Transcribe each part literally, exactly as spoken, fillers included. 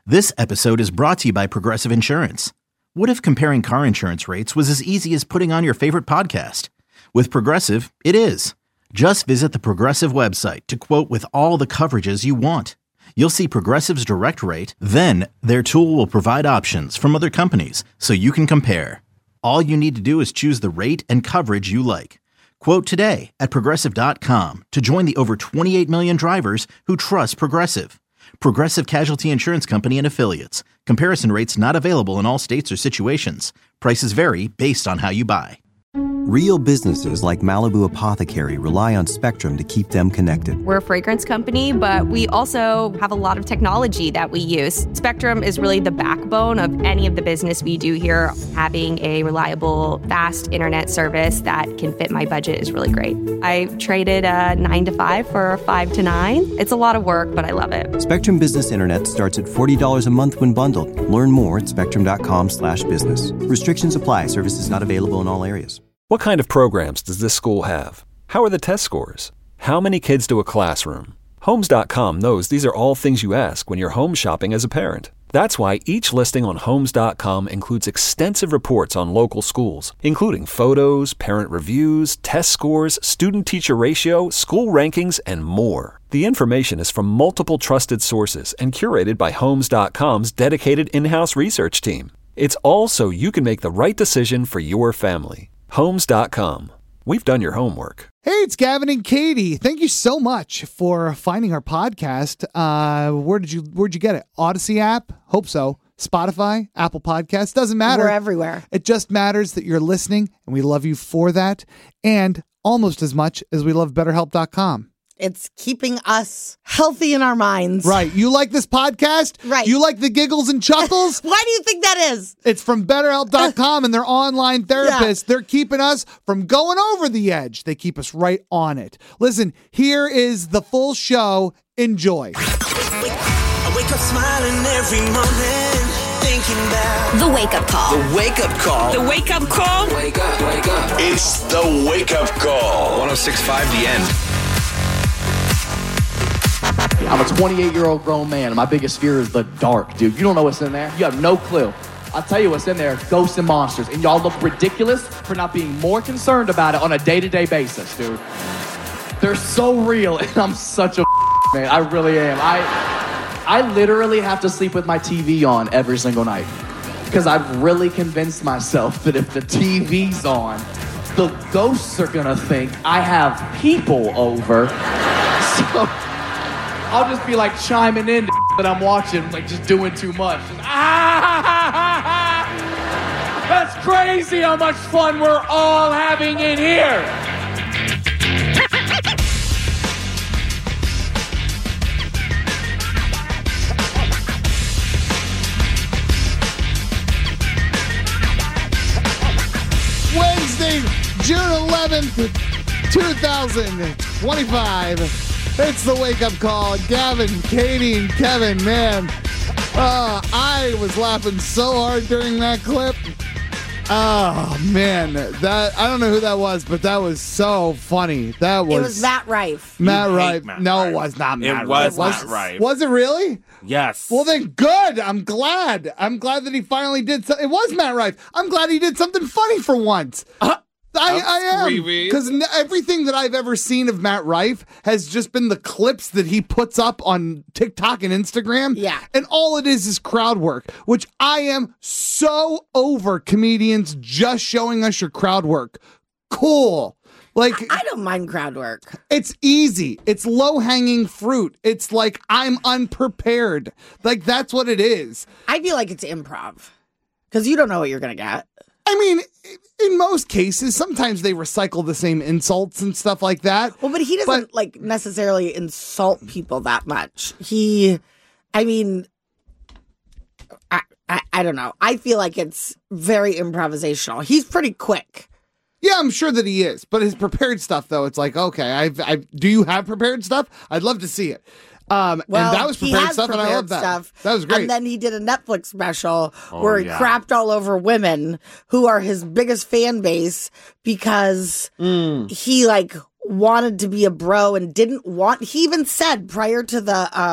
This episode is brought to you by Progressive Insurance. What if comparing car insurance rates was as easy as putting on your favorite podcast? With Progressive, it is. Just visit the Progressive website to quote with all the coverages you want. You'll see Progressive's direct rate, then their tool will provide options from other companies so you can compare. All you need to do is choose the rate and coverage you like. Quote today at progressive dot com to join the over twenty-eight million drivers who trust Progressive. Progressive Casualty Insurance Company and Affiliates. Comparison rates not available in all states or situations. Prices vary based on how you buy. Real businesses like Malibu Apothecary rely on Spectrum to keep them connected. We're a fragrance company, but we also have a lot of technology that we use. Spectrum is really the backbone of any of the business we do here. Having a reliable, fast internet service that can fit my budget is really great. I traded a nine to five for a five to nine. It's a lot of work, but I love it. Spectrum Business Internet starts at forty dollars a month when bundled. Learn more at spectrum.com slash business. Restrictions apply. Services not available in all areas. What kind of programs does this school have? How are the test scores? How many kids do a classroom? Homes dot com knows these are all things you ask when you're home shopping as a parent. That's why each listing on Homes dot com includes extensive reports on local schools, including photos, parent reviews, test scores, student-teacher ratio, school rankings, and more. The information is from multiple trusted sources and curated by Homes dot com's dedicated in-house research team. It's all so you can make the right decision for your family. Homes dot com. We've done your homework. Hey, it's Gavin and Katie. Thank you so much for finding our podcast. Uh, where did you Where'd you get it? Odyssey app? Hope so. Spotify, Apple Podcasts. Doesn't matter. We're everywhere. It just matters that you're listening, and we love you for that. And almost as much as we love better help dot com. It's keeping us healthy in our minds. Right. You like this podcast? Right. You like the giggles and chuckles? Why do you think that is? It's from better help dot com and their online therapists. Yeah. They're keeping us from going over the edge. They keep us right on it. Listen, here is the full show. Enjoy. I wake up smiling every morning, thinking about the wake-up call. The wake-up call. The wake-up call. Wake up, wake up. It's the wake-up call. one oh six point five The End. I'm a twenty-eight-year-old grown man, and my biggest fear is the dark, dude. You don't know what's in there. You have no clue. I'll tell you what's in there, ghosts and monsters. And y'all look ridiculous for not being more concerned about it on a day-to-day basis, dude. They're so real, and I'm such a man. I really am. I, I literally have to sleep with my T V on every single night because I've really convinced myself that if the T V's on, the ghosts are going to think I have people over. So I'll just be like chiming in that I'm watching, like just doing too much. Just, ah, that's crazy how much fun we're all having in here. Wednesday, June eleventh, twenty twenty-five. It's the wake-up call. Gavin, Katie, and Kevin, man. Uh, I was laughing so hard during that clip. Oh, man. that I don't know who that was, but that was so funny. That was... It was Matt Rife. Matt Rife. Matt no, Rife. it was not Matt it Rife. Was Matt Rife. Was it really? Yes. Well, then good. I'm glad. I'm glad that he finally did something. It was Matt Rife. I'm glad he did something funny for once. Uh, I, I am, because n- everything that I've ever seen of Matt Rife has just been the clips that he puts up on TikTok and Instagram. Yeah. And all it is is crowd work, which I am so over comedians just showing us your crowd work. Cool. Like, I don't mind crowd work. It's easy. It's low-hanging fruit. It's like I'm unprepared. Like, that's what it is. I feel like it's improv, because you don't know what you're going to get. I mean, in most cases, sometimes they recycle the same insults and stuff like that. Well, but he doesn't but, like necessarily insult people that much. He, I mean, I, I, I don't know. I feel like it's very improvisational. He's pretty quick. Yeah, I'm sure that he is. But his prepared stuff, though, it's like, okay, I've, I do you have prepared stuff? I'd love to see it. Um, well, and that was prepared he has stuff, prepared and I love that. Stuff. That was great. And then he did a Netflix special oh, where he yeah. crapped all over women who are his biggest fan base because mm. he like wanted to be a bro and didn't want. He even said prior to the um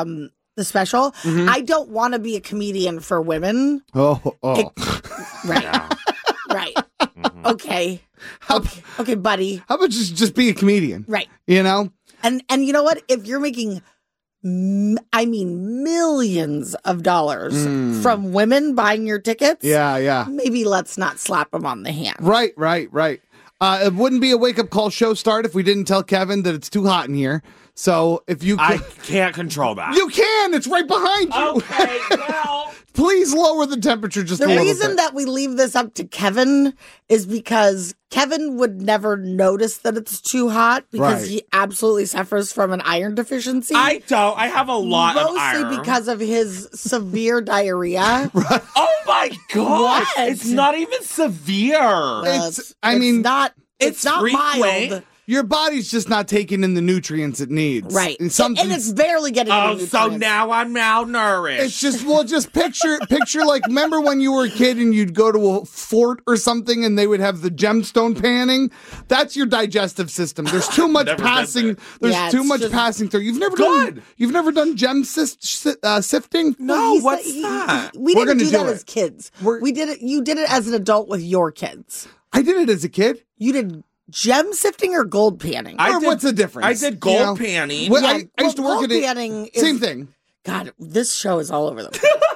the special. Mhm. I don't want to be a comedian for women. Oh, oh. It- right. Right. Mm-hmm. Okay. Okay. Okay, buddy. How about just, just be a comedian? Right. You know? And and you know what? If you're making, m- I mean, millions of dollars Mm. from women buying your tickets, Yeah, yeah. maybe let's not slap them on the hand. Right, right, right. Uh, it wouldn't be a wake-up call show start if we didn't tell Kevin that it's too hot in here. So if you I could, can't control that. you can. It's right behind you. Okay, well. Please lower the temperature just The a little reason bit. that we leave this up to Kevin is because Kevin would never notice that it's too hot because Right. he absolutely suffers from an iron deficiency. I don't. I have a lot Mostly of iron. because of his severe diarrhea. Oh my god! What? It's not even severe. Uh, It's- I mean, not. It's, it's not frequent. mild, Your body's just not taking in the nutrients it needs. right? And, And, something, and it's barely getting. Oh, any so nutrients. now I'm malnourished. It's just, well, just picture, picture like, remember when you were a kid and you'd go to a fort or something and they would have the gemstone panning? That's your digestive system. There's too much Never did passing. that. There's Yeah, too it's much just- passing through. You've never Good. done. You've never done gem sist, si- uh, sifting. no, He's what's the- he- that? he- we We're didn't gonna do do that it. as kids. We're- we did it. You did it as an adult with your kids. I did it as a kid. You did gem sifting or gold panning. I or did- what's the difference? I did gold You know? panning. Well, Yeah, I, I used to well, work gold at a, panning is- same thing. God, this show is all over them.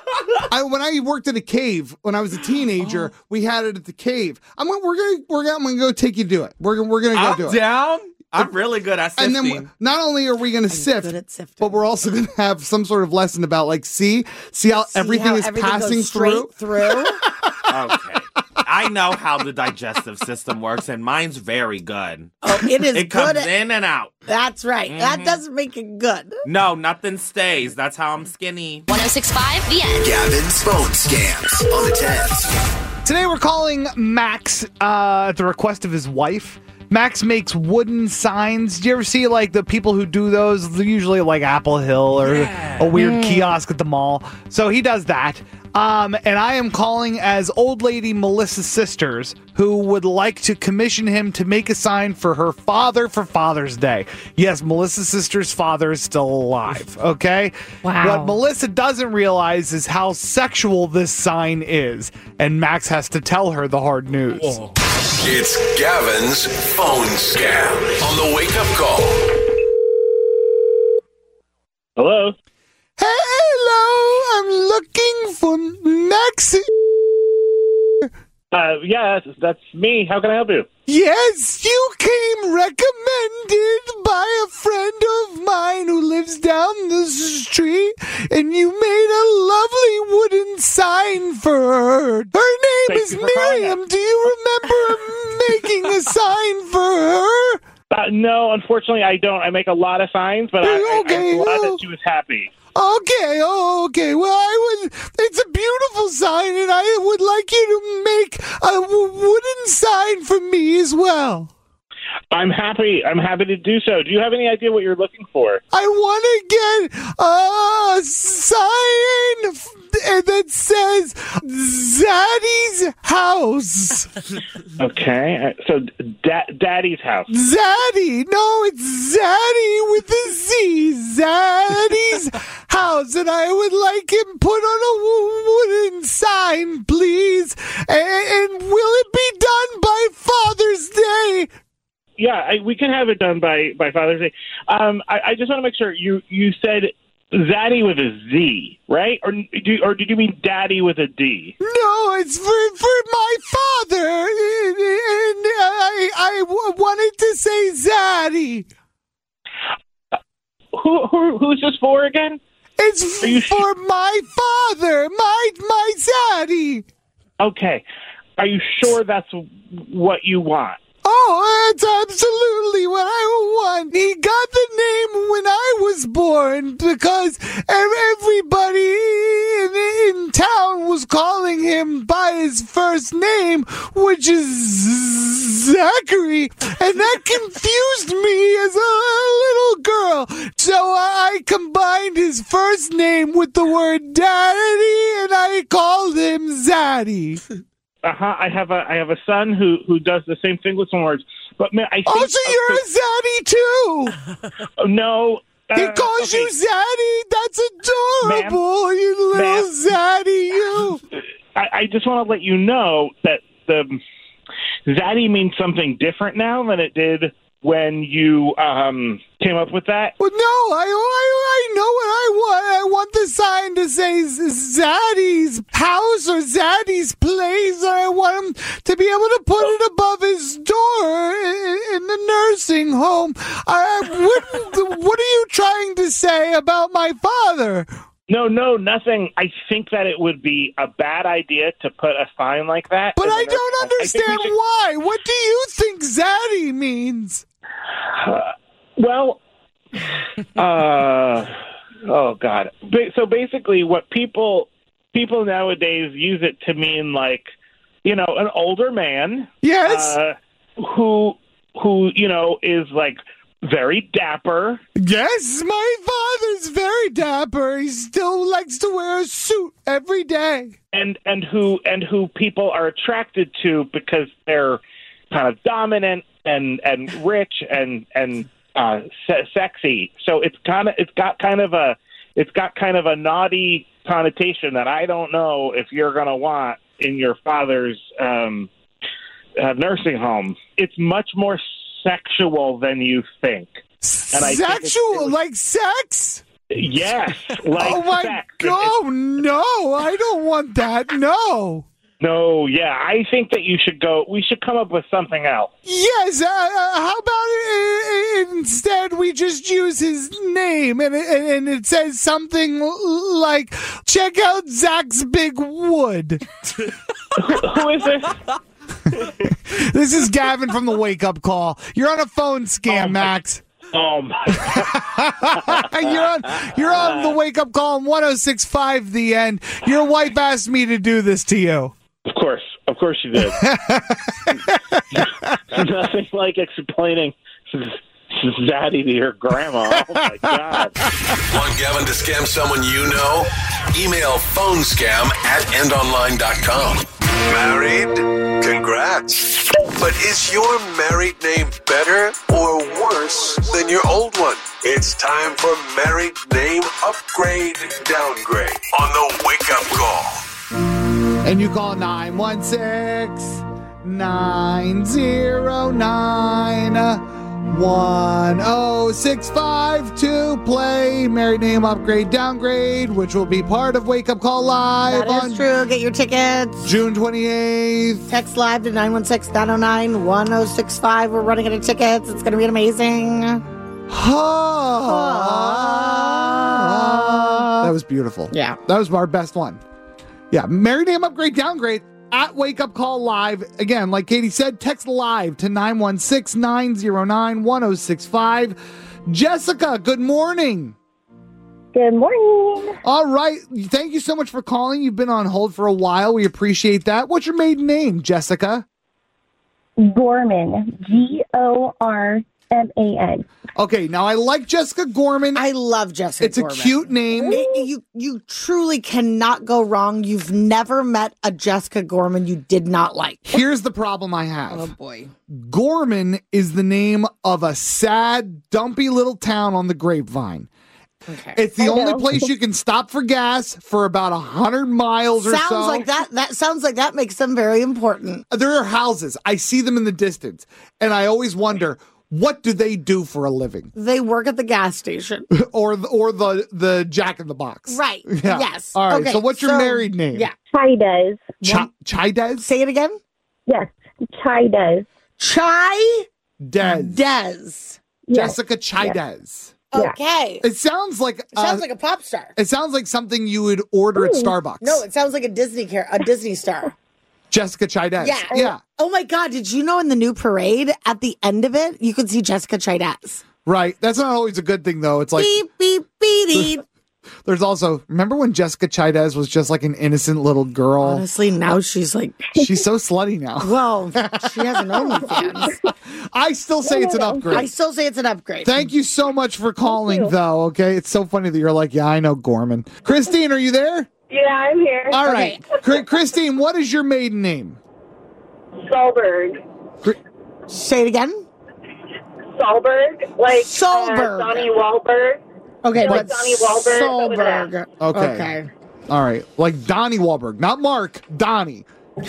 I, when I worked at a cave when I was a teenager, Oh. we had it at the cave. I'm gonna, we're gonna we're gonna, I'm gonna go take you to do it. We're gonna we're gonna go I'm do it. down. I'm really good at And sifting. then not only are we gonna sift, good at sifting. but we're also gonna have some sort of lesson about like see see how See everything how is everything goes passing straight through. through. Okay. I know how the digestive system works, and mine's very good. Oh, it is It comes good. at- in and out. That's right. Mm-hmm. That doesn't make it good. No, nothing stays. That's how I'm skinny. one oh six point five The End. Gavin's phone scams on the tens. Today we're calling Max uh, at the request of his wife. Max makes wooden signs. Do you ever see like the people who do those? They're usually like Apple Hill or a weird kiosk at the mall. So he does that. Um, and I am calling as old lady Melissa's sisters who would like to commission him to make a sign for her father for Father's Day. Yes, Melissa's sister's father is still alive. Okay? Wow. What Melissa doesn't realize is how sexual this sign is. And Max has to tell her the hard news. It's Gavin's phone scam on the wake up call. Hello? Hello, I'm looking for Max. Uh, yeah, that's, that's me. How can I help you? Yes, you came recommended by a friend of mine who lives down the street, and you made a lovely wooden sign for her. Her name Thank is you for calling Miriam. Do you remember making a sign for her? Uh, no, unfortunately, I don't. I make a lot of signs, but I, I, Okay, I'm glad well- that she was happy. Okay, oh, okay. Well, I would. It's a beautiful sign, and I would like you to make a w- wooden sign for me as well. I'm happy. I'm happy to do so. Do you have any idea what you're looking for? I want to get a sign f- that says Zaddy's house. Okay, uh, so da- Daddy's house. Zaddy. No, it's Zaddy with a Z. Zaddy's house. And I would like him put on a w- wooden sign, please. And, and will it be done by Father's Day? Yeah, I, we can have it done by, by Father's Day. Um, I, I just want to make sure you, you said Zaddy with a Z, right? Or do, or did you mean Daddy with a D? No, it's for for my father, and, and I I w- wanted to say Zaddy. Who, who who's this for again? It's Are you for su- my father, my my Zaddy. Okay, are you sure that's what you want? Oh, that's absolutely what I want. He got the name when I was born because everybody in, in town was calling him by his first name, which is Zachary, and that confused me as a little girl. So I combined his first name with the word daddy, and I called him Zaddy. Uh huh. I have a I have a son who who does the same thing with some words. But man, I think Oh, so you're a Zaddy too? uh, no. Uh, He calls okay. you Zaddy. That's adorable. Ma'am? You little Ma'am? Zaddy, you. I, I just want to let you know that the Zaddy means something different now than it did when you um, came up with that. Well, no, I, I, I know what I want. I want the sign to say Zaddy's house or Zaddy's place. I want him to be able to put it above his door in, in the nursing home. I, what, what are you trying to say about my father? No, no, nothing. I think that it would be a bad idea to put a sign like that. But in the I nursing don't home. I think understand we should- why. What do you think Zaddy means? Uh, well, uh, oh God. Ba- So basically, what people people nowadays use it to mean, like, you know, an older man, Yes. uh, who who you know is like very dapper. Yes, my father's very dapper. He still likes to wear a suit every day. and and who and who people are attracted to because they're kind of dominant and and rich and and uh, se- sexy. So it's kind of it's got kind of a it's got kind of a naughty connotation that I don't know if you're going to want in your father's um, uh, nursing home. It's much more sexual than you think. And I think it's- Sexual, it was- like sex? Yes, like oh my sex. god, no, I don't want that, no. No, yeah, I think that you should go. We should come up with something else. Yes, uh, uh, how about it, uh, instead we just use his name and it, and it says something like, check out Zach's Big Wood. Who is this? This is Gavin from the Wake Up Call. You're on a phone scam, Oh, my- Max. Oh my! you're on you're on the Wake Up Call on one oh six point five The End. Your wife asked me to do this to you. Of course, of course you did. Nothing like explaining Zaddy to your grandma. Oh my God! Want Gavin to scam someone you know? Email phonescam at endonline dot com. Married? Congrats. But is your married name better or worse than your old one? It's time for married name upgrade downgrade on the Wake Up Call. And you call nine one six, nine oh nine, one oh six five to play Married Name Upgrade Downgrade, which will be part of Wake Up Call Live That on is true. Get your tickets. June twenty-eighth. Text live to nine one six, nine oh nine, one oh six five. We're running out of tickets. It's going to be amazing. That was beautiful. Yeah. That was our best one. Yeah. Married Name Upgrade Downgrade at Wake Up Call Live. Again, like Katie said, text live to nine one six, nine oh nine, one oh six five. Jessica, good morning. Good morning. All right. Thank you so much for calling. You've been on hold for a while. We appreciate that. What's your maiden name, Jessica? Gorman. G O R M A N. Okay, now I like Jessica Gorman. I love Jessica It's Gorman. a cute name. It- you, you truly cannot go wrong. You've never met a Jessica Gorman you did not like. Here's the problem I have. Oh, boy. Gorman is the name of a sad, dumpy little town on the Grapevine. Okay. It's the I only know. place you can stop for gas for about a hundred miles or Sounds so. like that. That sounds like that makes them very important. There are houses. I see them in the distance, and I always wonder, what do they do for a living? They work at the gas station. or the, or the the Jack in the Box. Right. Yeah. Yes. All right. Okay, So what's your so- married name? Yeah. Chidez. Ch- Chidez? Say it again. Yes. Chidez. Chai Des. Des. Yes. Jessica Chidez. Yeah. Okay. It sounds like It sounds uh, like a pop star. it sounds like something you would order at Starbucks. No, it sounds like a Disney car- a Disney star. Jessica Chidez. Yeah. Yeah. Oh my God! Did you know in the new parade at the end of it you could see Jessica Chidez? Right. That's not always a good thing, though. It's like beep beep beep. beep. there's also remember when Jessica Chidez was just like an innocent little girl. Honestly, now she's like, She's so slutty now. well, she has an OnlyFans. I still say it's an upgrade. I still say it's an upgrade. Thank you so much for calling, you. though. Okay, it's so funny that you're like, yeah, I know Gorman. Christine, are you there? Yeah, I'm here. All right, Chr- Christine, what is your maiden name? Solberg. Say it again. Solberg. Like Solberg. Uh, Donnie Wahlberg. Okay, Like but Donnie Wahlberg, Solberg. but Okay. Okay. All right. Like Donnie Wahlberg, not Mark, Donnie.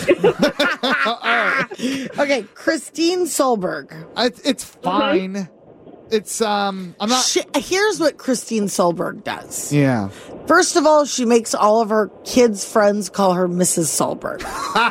Okay, Christine Solberg. It's, it's fine. It's, um, I'm not. She, here's what Christine Solberg does. Yeah. First of all, she makes all of her kids' friends call her Missus Solberg.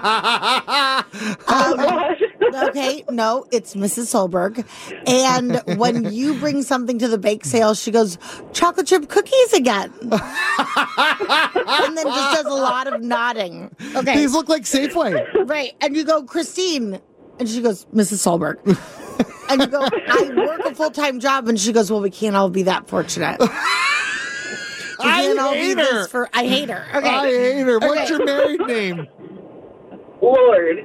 um, okay, no, it's Missus Solberg. And when you bring something to the bake sale, she goes, chocolate chip cookies again. And then just does a lot of nodding. Okay. These look like Safeway. Right. And you go, Christine. And she goes, Missus Solberg. And you go, I work a full-time job. And she goes, well, we can't all be that fortunate. We I can't all hate be this her. For, I hate her. Okay. I hate her. What's Okay. your married name? Lord.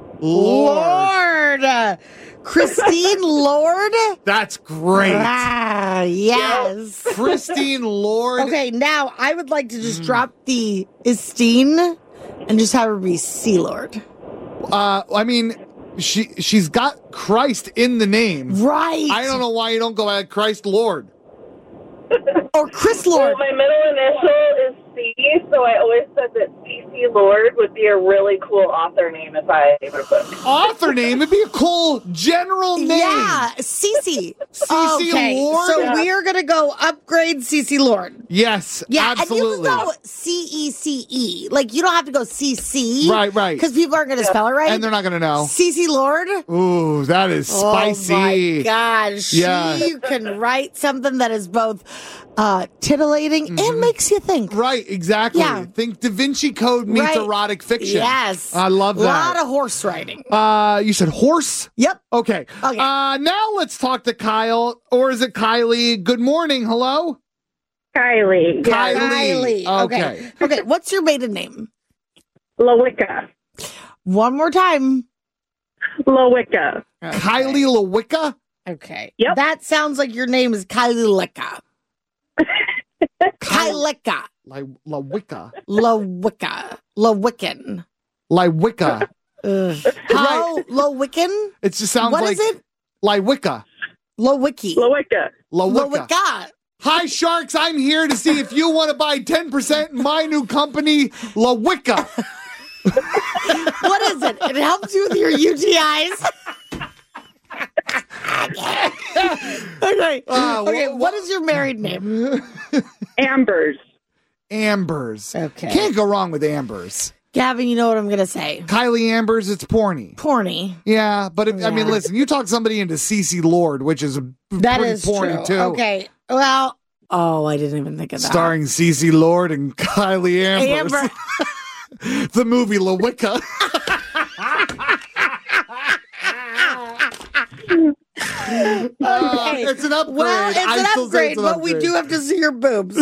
Lord. Uh, Christine Lord? That's great. Ah, yes. Christine Lord. Okay, now I would like to just drop the Istine and just have her be Sea Lord. Uh, I mean, she she's got Christ in the name. Right. I don't know why you don't go at Christ Lord. Or Chris Lord. Well, my middle initial is C, so I always said that C C Lord would be a really cool author name if I wrote a book. Author name? It'd be a cool general name. Yeah, Cece. Cece okay, Lord? so Yeah. we are going to go upgrade Cece Lord. Yes, Yeah, absolutely. and you can go C E C E. Like, you don't have to go C C. Right, right. Because people aren't going to spell it right. And they're not going to know. Cece Lord. Ooh, that is spicy. Oh, my gosh. Yeah. She can write something that is both uh, titillating and makes you think. Right, exactly. Yeah. Think Da Vinci Code meets Right. erotic fiction. Yes. I love A lot that. of horse riding. Uh, you said horse? Yep. Okay. Okay. Uh, now let's talk to Kyle, or is it Kylie? Good morning. Hello? Kylie. Kylie. Kylie. Okay. Okay. Okay. What's your maiden name? Lowicka. One more time. Lowicka. Kylie Lewicka? Okay. Yep. That sounds like your name is Kylie Lecca. Kylecka. Like Lewicka. Lowicka. Lowickan. Lewicka. Ugh. Hi. Low, Lowickan? It just sounds What like is it? Lewicka. Lowicki. Lowicka. Lewicka. Lowicka. Hi, Sharks. I'm here to see if you want to buy ten percent in my new company, Lewicka. What is it? It helps you with your U T Is. Okay. Uh, okay. wh- What is your married name? Ambers. Ambers. Okay. Can't go wrong with Ambers. Gavin, you know what I'm going to say. Kylie Ambers, it's porny. Porny. Yeah, but if, I mean, Yeah. listen, you talk somebody into Cece Lord, which is a That pretty is porny true. too. Okay. Well, oh, I didn't even think of that. Starring Cece Lord and Kylie Ambers. Amber. The movie Lewicka. Uh, it's an upgrade. Well, it's I an still say upgrade, it's an but we upgrade. do have to see your boobs.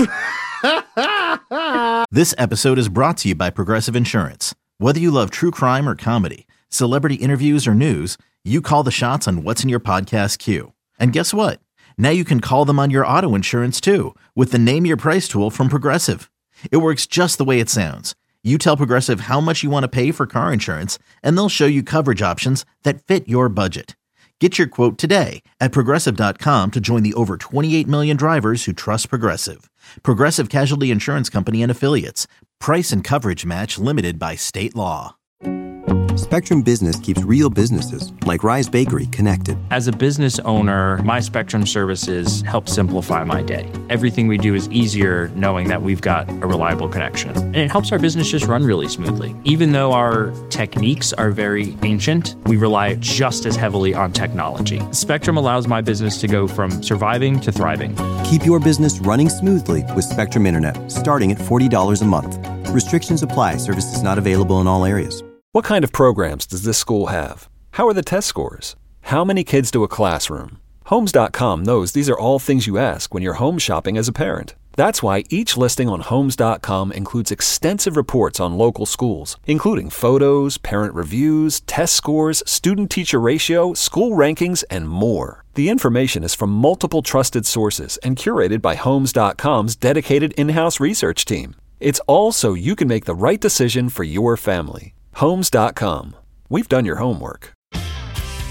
This episode is brought to you by Progressive Insurance. Whether you love true crime or comedy, celebrity interviews or news, you call the shots on what's in your podcast queue. And guess what? Now you can call them on your auto insurance too with the Name Your Price tool from Progressive. It works just the way it sounds. You tell Progressive how much you want to pay for car insurance, and they'll show you coverage options that fit your budget. Get your quote today at Progressive dot com to join the over twenty-eight million drivers who trust Progressive. Progressive Casualty Insurance Company and Affiliates. Price and coverage match limited by state law. Spectrum Business keeps real businesses, like Rise Bakery, connected. As a business owner, my Spectrum services help simplify my day. Everything we do is easier knowing that we've got a reliable connection. And it helps our business just run really smoothly. Even though our techniques are very ancient, we rely just as heavily on technology. Spectrum allows my business to go from surviving to thriving. Keep your business running smoothly with Spectrum Internet, starting at forty dollars a month. Restrictions apply. Services not available in all areas. What kind of programs does this school have? How are the test scores? How many kids do a classroom? Homes dot com knows these are all things you ask when you're home shopping as a parent. That's why each listing on Homes dot com includes extensive reports on local schools, including photos, parent reviews, test scores, student-teacher ratio, school rankings, and more. The information is from multiple trusted sources and curated by Homes dot com's dedicated in-house research team. It's all so you can make the right decision for your family. Homes dot com. We've done your homework.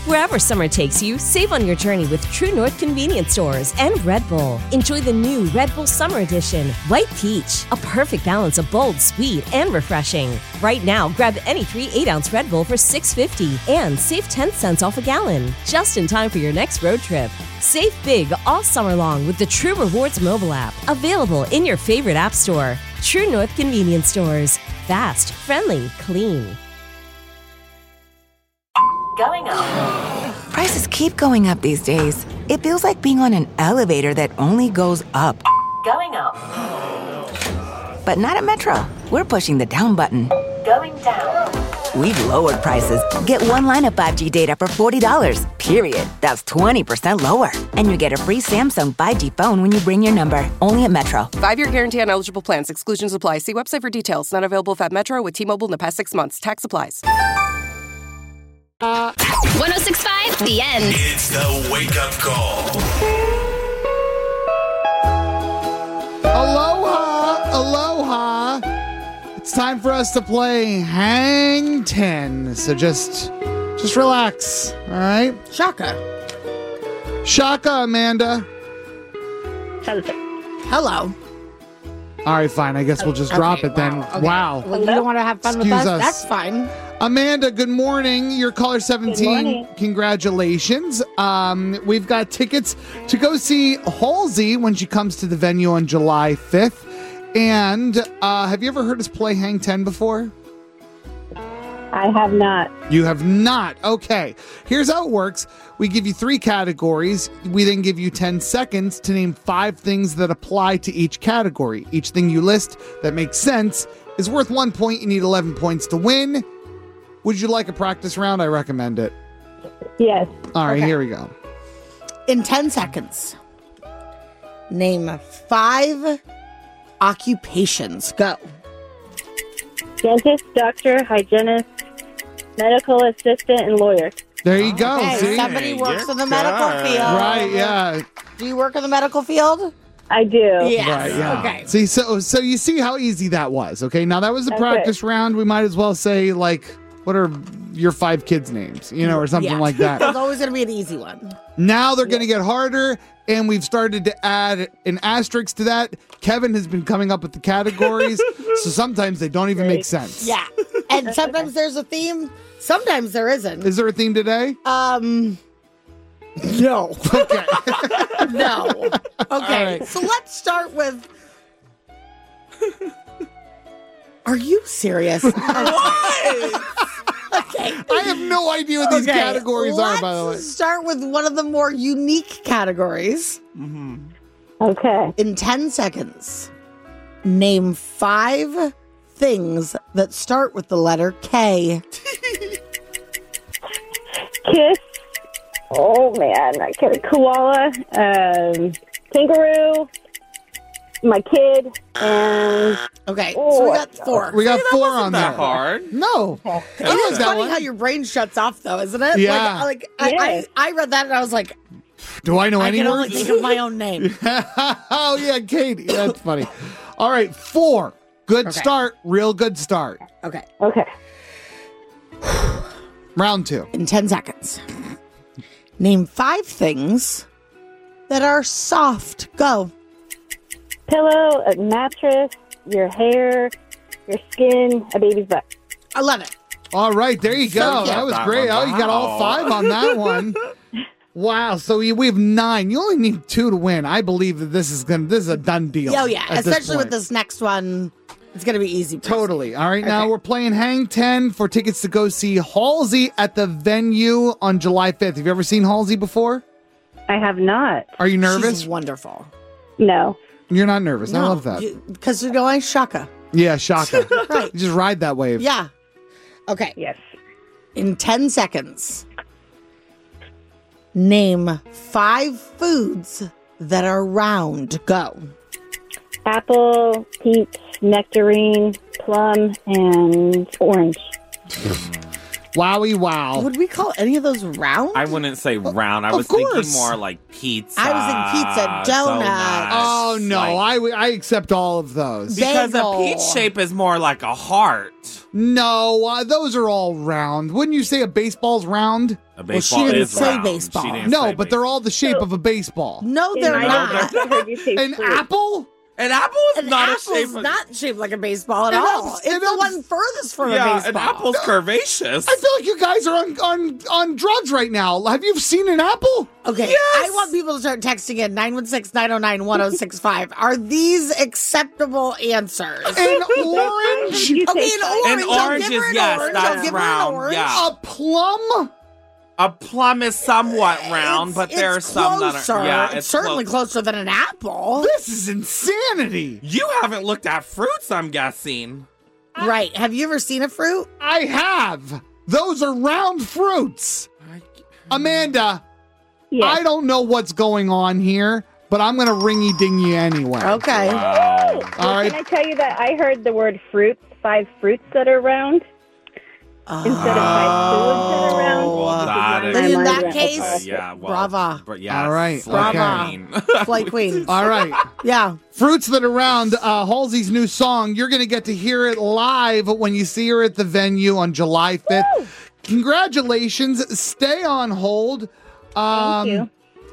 Wherever summer takes you, save on your journey with True North convenience stores and Red Bull. Enjoy the new Red Bull Summer Edition, White Peach, a perfect balance of bold, sweet, and refreshing. Right now, grab any three eight-ounce Red Bull for six fifty and save ten cents off a gallon, just in time for your next road trip. Save big all summer long with the True Rewards mobile app, available in your favorite app store. True North convenience stores. Fast, friendly, clean. Going up. Prices keep going up these days. It feels like being on an elevator that only goes up. Going up. But not at Metro. We're pushing the down button. Going down. We've lowered prices. Get one line of five G data for forty dollars, period. That's twenty percent lower. And you get a free Samsung five G phone when you bring your number. Only at Metro. Five-year guarantee on eligible plans. Exclusions apply. See website for details. Not available if at Metro with T-Mobile in the past six months. Tax applies. one oh six point five, The End. It's the wake-up call. Aloha, aloha. It's time for us to play Hang ten. So just, just relax, all right? Shaka. Shaka, Amanda. Hello. All right, fine. I guess we'll just drop Okay, it then. wow, okay. Wow. Well, you don't want to have fun Excuse with us? us. That's fine. Amanda, good morning. You're caller seventeen. morning. Congratulations. Um, we've got tickets to go see Halsey when she comes to the venue on July fifth. And uh, have you ever heard us play Hang ten before? I have not. You have not. Okay. Here's how it works. We give you three categories. We then give you ten seconds to name five things that apply to each category. Each thing you list that makes sense is worth one point. You need eleven points to win. Would you like a practice round? I recommend it. Yes. All right, Okay. here we go. In ten seconds, name five occupations. Go. Dentist, doctor, hygienist, medical assistant, and lawyer. There you go. Okay, See? somebody works in the medical field. Right, yeah. Do you work in the medical field? I do. Yes. Right, yeah. Okay. See, so so you see how easy that was. Okay, now that was a Okay. practice round. We might as well say, like, what are your five kids' names? You know, or something Yeah. like that. It's always going to be an easy one. Now they're going to get harder, and we've started to add an asterisk to that. Kevin has been coming up with the categories, so sometimes they don't even make sense. Yeah. And sometimes there's a theme. Sometimes there isn't. Is there a theme today? Um, no. Okay. No. Okay. right. So let's start with. Are you serious? What? Okay. I have no idea what these Okay, categories are, by the way. Let's start with one of the more unique categories. Okay. In ten seconds, name five things that start with the letter K. Kiss. Oh, man. I get a koala. Um, kangaroo. My kid. And... Okay, Oh, so we got four. We got See, that four wasn't on that there. hard. No. It is funny how your brain shuts off, though, isn't it? Yeah. Like, like I, Yes. I, I read that and I was like, Do I know I any can only words? think of my own name. Oh, yeah, Katie. That's funny. All right, four. Good Okay. start. Real good start. Okay, Okay. Round two. in ten seconds, name five things that are soft. Go. Pillow, a mattress, your hair, your skin, a baby's butt. I love it. All right, there you go. So that was that great. one. Oh, you got all Wow. five on that one. Wow. So we we have nine. You only need two to win. I believe that this is gonna. This is a done deal. Oh, yeah. at this Especially with point. this next one. It's going to be easy. Totally. All right, now Okay. we're playing Hang ten for tickets to go see Halsey at the venue on July fifth. Have you ever seen Halsey before? I have not. Are you nervous? She's wonderful. No. You're not nervous. I love that. Because you're going Shaka. Yeah, Shaka. Right. You just ride that wave. Yeah. Okay. Yes. In ten seconds, name five foods that are round. Go. Apple, peach, nectarine, plum, and orange. Wowie wow. Would we call any of those round? I wouldn't say round. I Of was thinking course. more like pizza. I was in pizza, donut. Oh, no. I, w- I accept all of those. Because Bagel. a peach shape is more like a heart. No, uh, those are all round. Wouldn't you say a baseball's round? A Well, she didn't say baseball. She didn't No, say but they're all the shape of a baseball. No, they're I not. never heard you say An fruit. apple? An apple is An not a apple's shape of... not shaped like a baseball at It all. helps- It's it the helps- one furthest from a Yeah, baseball. an apple's curvaceous. I feel like you guys are on, on, on drugs right now. Have you seen an apple? Okay, Yes! I want people to start texting in nine one six, nine oh nine, one oh six five. Are these acceptable answers? An orange? Okay, an orange. An I'll orange give her is- an yes, orange. that's I'll give her round, an orange. yeah. A plum? A plum is somewhat round, It's- but there are it's some closer. that are... Yeah, it's, it's certainly close. closer than an apple. This is insanity. You haven't looked at fruits, I'm guessing. Right. Have you ever seen a fruit? I have. Those are round fruits. Amanda, Yes. I don't know what's going on here, but I'm going to ringy ding you anyway. Okay. Wow. Well, All right. Can I tell you that I heard the word fruits, five fruits that are round, instead of five foods that are round? Well, that is... Then in I'm that under- case, Uh, yeah, well, brava. But yeah, All right, Slay okay. Queen. Slay Queen. All right. Yeah. Fruits that are round, uh, Halsey's new song. You're going to get to hear it live when you see her at the venue on July fifth. Congratulations. Stay on hold. Um, Thank you.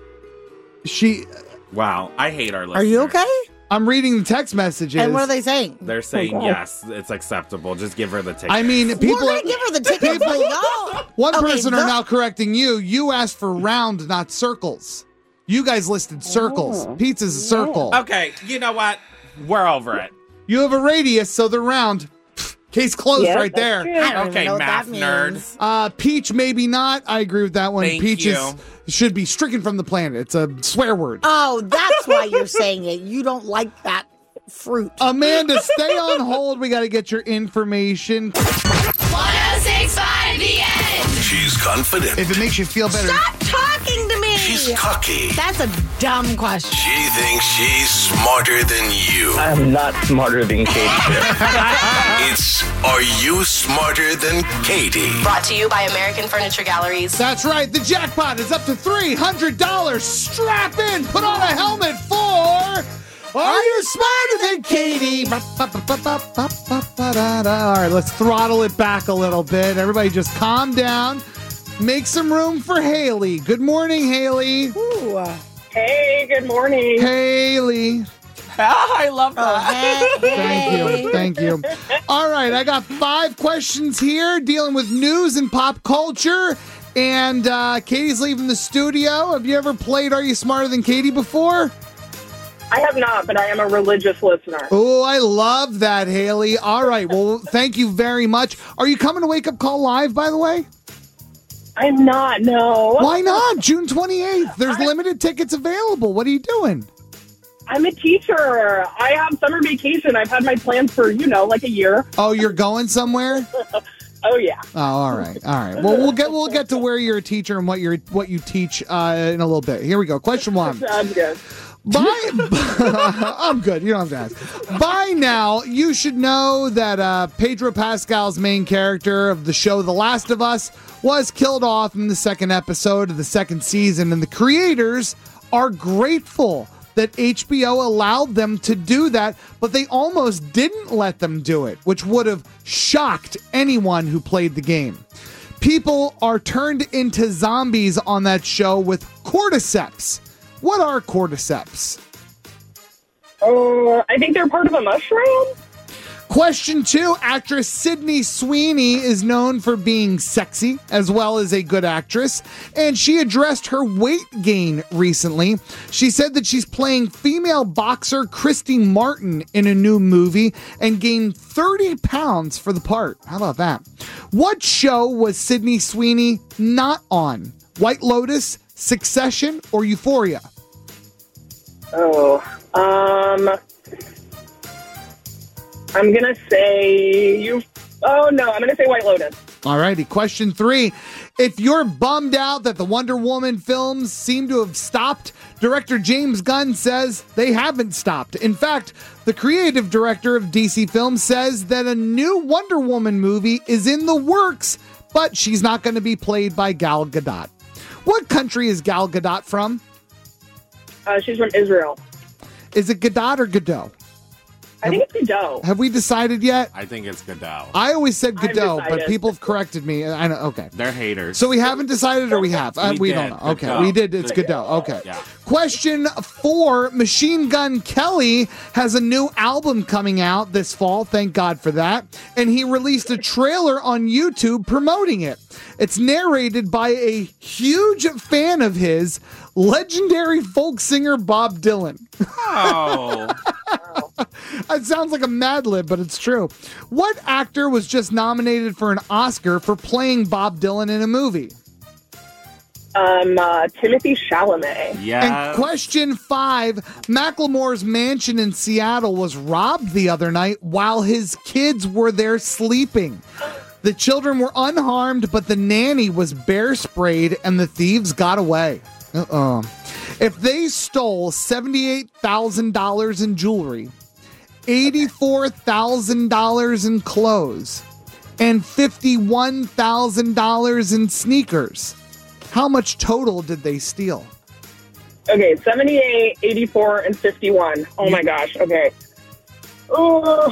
She, Wow, I hate our listeners. Are you okay? I'm reading the text messages. And what are they saying? They're saying Okay. yes, it's acceptable. Just give her the ticket. I mean, people. We're going to give her the tickets, but y'all. One Okay, person the- are now correcting you. You asked for round, not circles. You guys listed circles. Oh. Pizza's a circle. Okay, you know what? We're over it. You have a radius, so they're round. Pfft, Case closed Yeah, right that's there. true. I don't Okay, even know what math that nerd. means. Uh, peach, maybe not. I agree with that one. Thank Peach you. is, should be stricken from the planet. It's a swear word. Oh, that's why you're saying it. You don't like that fruit. Amanda, stay on hold. We got to get your information. one oh six point five The End. She's confident. If it makes you feel better. Stop talking to me. She's cocky. That's a dumb question. She thinks she's smarter than you. I'm not smarter than Katie. It's Are You Smarter Than Katie? Brought to you by American Furniture Galleries. That's right. The jackpot is up to three hundred dollars. Strap in. Put on a helmet for... Are You Smarter Than Katie? All right, let's throttle it back a little bit. Everybody just calm down. Make some room for Haley. Good morning, Haley. Ooh. Hey, good morning. Haley. I love that. Oh, hey, Thank hey. you. Thank you. All right, I got five questions here dealing with news and pop culture. And uh, Katie's leaving the studio. Have you ever played Are You Smarter Than Katie before? I have not, but I am a religious listener. Oh, I love that, Haley. All right. Well, thank you very much. Are you coming to Wake Up Call Live, by the way? I'm not, no. Why not? June twenty-eighth. There's limited tickets available. What are you doing? I'm a teacher. I have summer vacation. I've had my plans for, you know, like a year. Oh, you're going somewhere? Oh, yeah. Oh, all right. All right. Well, we'll get we'll get to where you're a teacher and what you're what you teach uh, in a little bit. Here we go. Question one. Sounds good. By, I'm good. You don't have to ask. By now, you should know that uh, Pedro Pascal's main character of the show The Last of Us was killed off in the second episode of the second season, and the creators are grateful that H B O allowed them to do that, but they almost didn't let them do it, which would have shocked anyone who played the game. People are turned into zombies on that show with cordyceps. What are cordyceps? Oh, I think they're part of a mushroom. Question two, actress Sydney Sweeney is known for being sexy as well as a good actress, and she addressed her weight gain recently. She said that she's playing female boxer Christy Martin in a new movie and gained thirty pounds for the part. How about that? What show was Sydney Sweeney not on? White Lotus, Succession, or Euphoria? Oh, um, I'm gonna say you. Oh no, I'm gonna say White Lotus. Alrighty, question three. If you're bummed out that the Wonder Woman films seem to have stopped, director James Gunn says they haven't stopped. In fact, the creative director of D C Films says that a new Wonder Woman movie is in the works, but she's not going to be played by Gal Gadot. What country is Gal Gadot from? Uh, she's from Israel. Is it Gadot or Godot? I think it's Godot. Have we decided yet? I think it's Godot. I always said I've Godot, but decided. people have corrected me. I know. Okay. They're haters. So we haven't decided, or we have? Uh, We we don't did. know. Okay, Godot. we did. It's Godot. Okay. Yeah. Question four: Machine Gun Kelly has a new album coming out this fall. Thank God for that. And he released a trailer on YouTube promoting it. It's narrated by a huge fan of his, legendary folk singer Bob Dylan. Oh. It sounds like a Mad Lib, but it's true. What actor was just nominated for an Oscar for playing Bob Dylan in a movie? Um, uh, Timothy Chalamet. And question five, Macklemore's mansion in Seattle was robbed the other night while his kids were there sleeping. The children were unharmed, but the nanny was bear sprayed and the thieves got away. Uh-oh. If they stole seventy-eight thousand dollars in jewelry, eighty-four thousand dollars in clothes, and fifty-one thousand dollars in sneakers, how much total did they steal? Okay, seventy-eight, eighty-four, and fifty-one. Oh my gosh. Okay. Oh,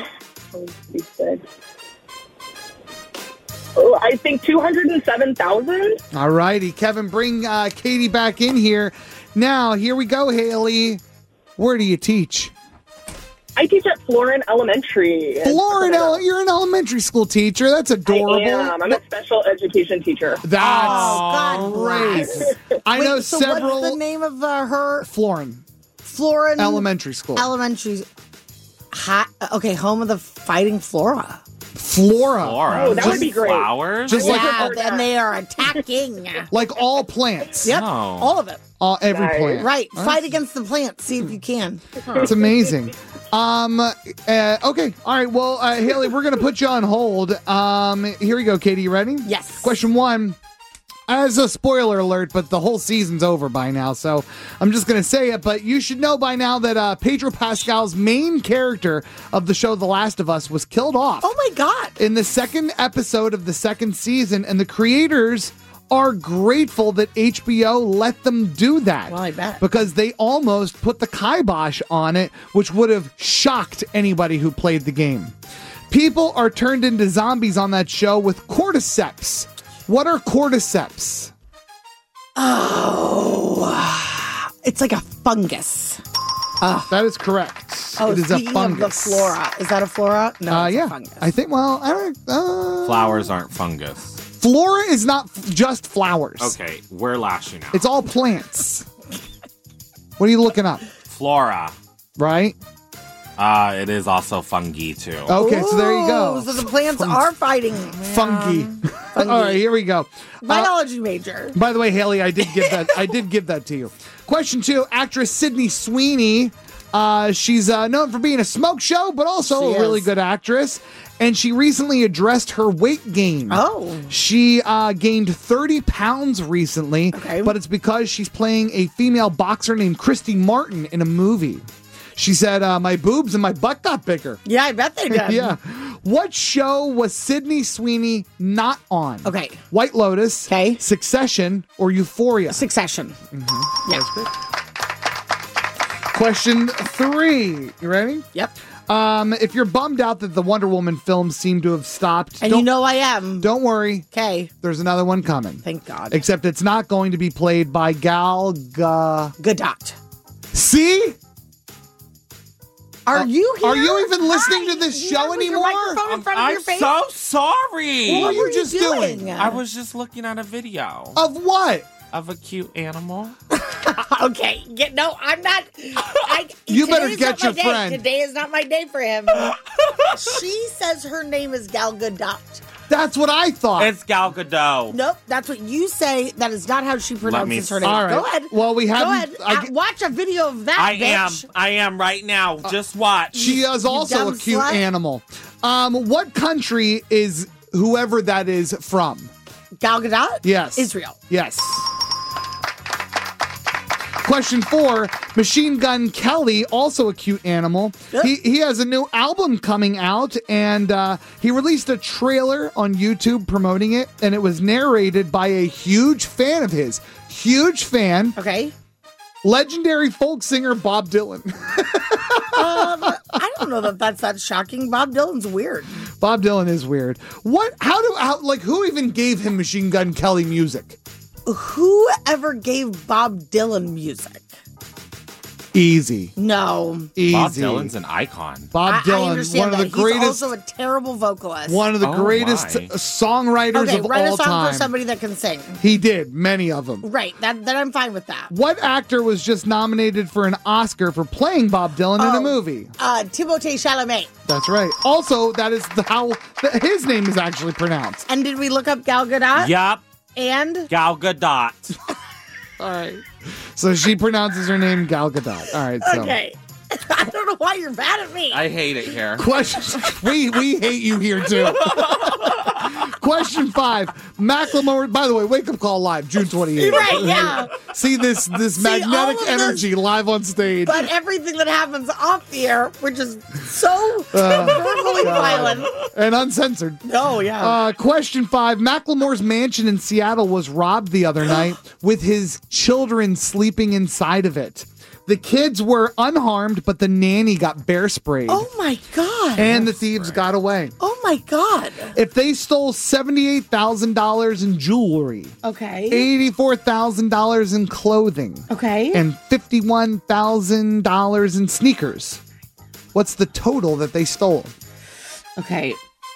oh I think two hundred seven thousand. All righty, Kevin, bring uh, Katie back in here. Now, here we go, Haley. Where do you teach? I teach at Florin Elementary. Florin, ele- you're an elementary school teacher. That's adorable. I am. I'm a special education teacher. That's God great. I Wait, know so several. What's the name of uh, her? Florin Florin Elementary School. Elementary. Ha- okay, home of the Fighting Flora. Flora. Flora. Oh, that would be great. Flowers? Just like Yeah, and they are attacking. like all plants. Yep, Oh. all of it. All every Nice. plant. Right, All fight against the plants. See if you can. It's amazing. Um. Uh, okay. All right. Well, uh, Haley, we're gonna put you on hold. Um. Here we go, Katie. You ready? Yes. Question one. As a spoiler alert, but the whole season's over by now, so I'm just going to say it. But you should know by now that uh, Pedro Pascal's main character of the show The Last of Us was killed off. Oh my God. In the second episode of the second season, and the creators are grateful that H B O let them do that. Well, I bet. Because they almost put the kibosh on it, which would have shocked anybody who played the game. People are turned into zombies on that show with cordyceps. What are cordyceps? Oh, it's like a fungus. Uh, that is correct. Oh, it is a speaking fungus. of the flora, is that a flora? No, uh, it's yeah. a fungus. I think. Well, I don't. Uh, Flowers aren't fungus. Flora is not f- just flowers. Okay, we're lashing out. It's all plants. What are you looking up? Flora. Right. Uh, it is also fungi too. Okay, so there you go. Ooh, So the plants are fighting. Fungi. All right, here we go. Biology major. By the way, Haley, I did give that. I did give that to you. Question two: Actress Sydney Sweeney. Uh, she's uh, known for being a smoke show, but also She a really is. good actress. And she recently addressed her weight gain. Oh. She uh, gained thirty pounds recently, Okay. but it's because she's playing a female boxer named Christy Martin in a movie. She said, uh, my boobs and my butt got bigger. Yeah, I bet they did. Yeah. What show was Sydney Sweeney not on? Okay. White Lotus, Okay. Succession, or Euphoria? Succession. Yeah. Question three. You ready? Yep. Um, if you're bummed out that the Wonder Woman films seem to have stopped, And don't, you know I am. don't worry. Okay. There's another one coming. Thank God. Except it's not going to be played by Gal Ga. Gadot. See? Are you here? Are you even listening to this You show have your anymore? microphone in front of I'm your face? so sorry. What were you just doing? I was just looking at a video Of what? of a cute animal. Okay. Get, no, I'm not. I, You better today's get not my your day. friend. Today is not my day for him. She says her name is Gal Gadot. That's what I thought. It's Gal Gadot. Nope, that's what you say. That is not how she pronounces me- her name. All right. Go ahead. Well, we Go haven't- ahead. I Uh, g- watch a video of that, I bitch. am. I am right now. Just watch. She is also dumb a cute slut. animal. Um, what country is whoever that is from? Gal Gadot? Yes. Israel. Yes. Question four, Machine Gun Kelly, also a cute animal. He he has a new album coming out, and uh, he released a trailer on YouTube promoting it, and it was narrated by a huge fan of his. Huge fan. Okay. Legendary folk singer Bob Dylan. um, I don't know that that's that shocking. Bob Dylan's weird. Bob Dylan is weird. What? How do? How, like, who even gave him Machine Gun Kelly music? Who ever gave Bob Dylan music? Easy. No. Easy. Bob Dylan's an icon. Bob I, Dylan, I understand one of the that. greatest. He's also a terrible vocalist. One of the Oh, greatest my. songwriters Okay, of write all a song time. for somebody that can sing. He did many of them. Right. That then I'm fine with that. What actor was just nominated for an Oscar for playing Bob Dylan in Oh. a movie? Uh, Timothée Chalamet. That's right. Also, that is the, how the, his name is actually pronounced. And did we look up Gal Gadot? Yup. And Gal Gadot. All right. So she pronounces her name Gal Gadot. All right. So. okay. I don't know why you're mad at me. I hate it here. Question. we we hate you here too. Question five. Macklemore. By the way, Wake Up Call live June twenty-eighth. Right, yeah. See this this See, all magnetic of energy this- live on stage. But everything that happens off the air, we're just so Uh, verbally violent. and uncensored. Oh, yeah. Uh, question five. Macklemore's mansion in Seattle was robbed the other night with his children sleeping inside of it. The kids were unharmed, but the nanny got bear sprayed. Oh, my God. And the thieves got away. Oh, my God. If they stole seventy-eight thousand dollars in jewelry, Okay. eighty-four thousand dollars in clothing, Okay. and fifty-one thousand dollars in sneakers, what's the total that they stole? Okay.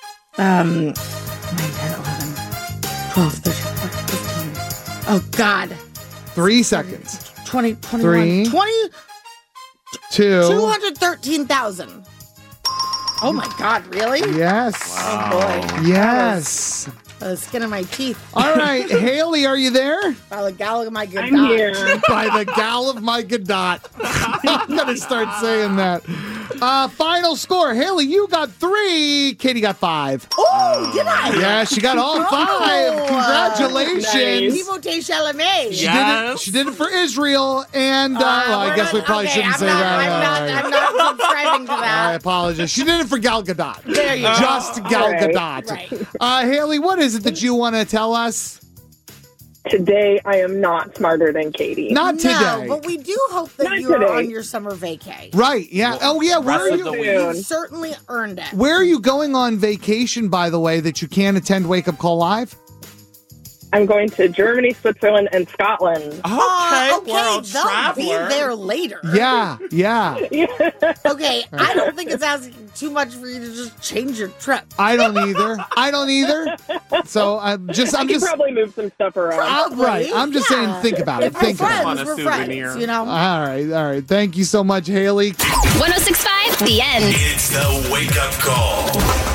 Um, nine, ten, eleven, twelve, thirteen, fourteen, fifteen. Oh, God. Three seconds. twenty, twenty-one, Three. twenty, Two. two hundred thirteen thousand. Oh, my God. Really? Yes. Oh, boy. Yes. By the skin of my teeth. All right, Haley, are you there? By the gal of my good I'm here. By the gal of my Gadot. I'm going to start saying that. Uh, final score. Haley, you got three. Katie got five. Oh, did I? Yeah, she got all five. Oh, Congratulations. Timothée Chalamet. She, did it, she did it for Israel, and uh, Uh, well, I we're guess we not- probably okay, shouldn't I'm say not, that. I'm All not, right. I'm not subscribing to I that. apologize. She did it for Gal Gadot. There you go. Just Gal All right. Gadot. Right. Uh, Haley, what is it that you want to tell us? Today, I am not smarter than Katie. Not No, today. but we do hope that Not you are today. on your summer vacay. Right, yeah. Oh, yeah. Where are rest of the you? week. You certainly earned it. Where are you going on vacation, by the way, that you can't attend Wake Up Call Live? I'm going to Germany, Switzerland, and Scotland. Okay, Uh, okay, world they'll traveler. be there later. Yeah, yeah. Okay, I don't think it's asking too much for you to just change your trip. I don't either. I don't either. So I'm just, I I'm can just, probably move some stuff around. I'm, right. I'm just yeah. saying, think about it. If we're Think about it. friends, On a we're souvenir. friends, you know? All right, all right. Thank you so much, Haley. one oh six point five, The End. It's the Wake Up Call.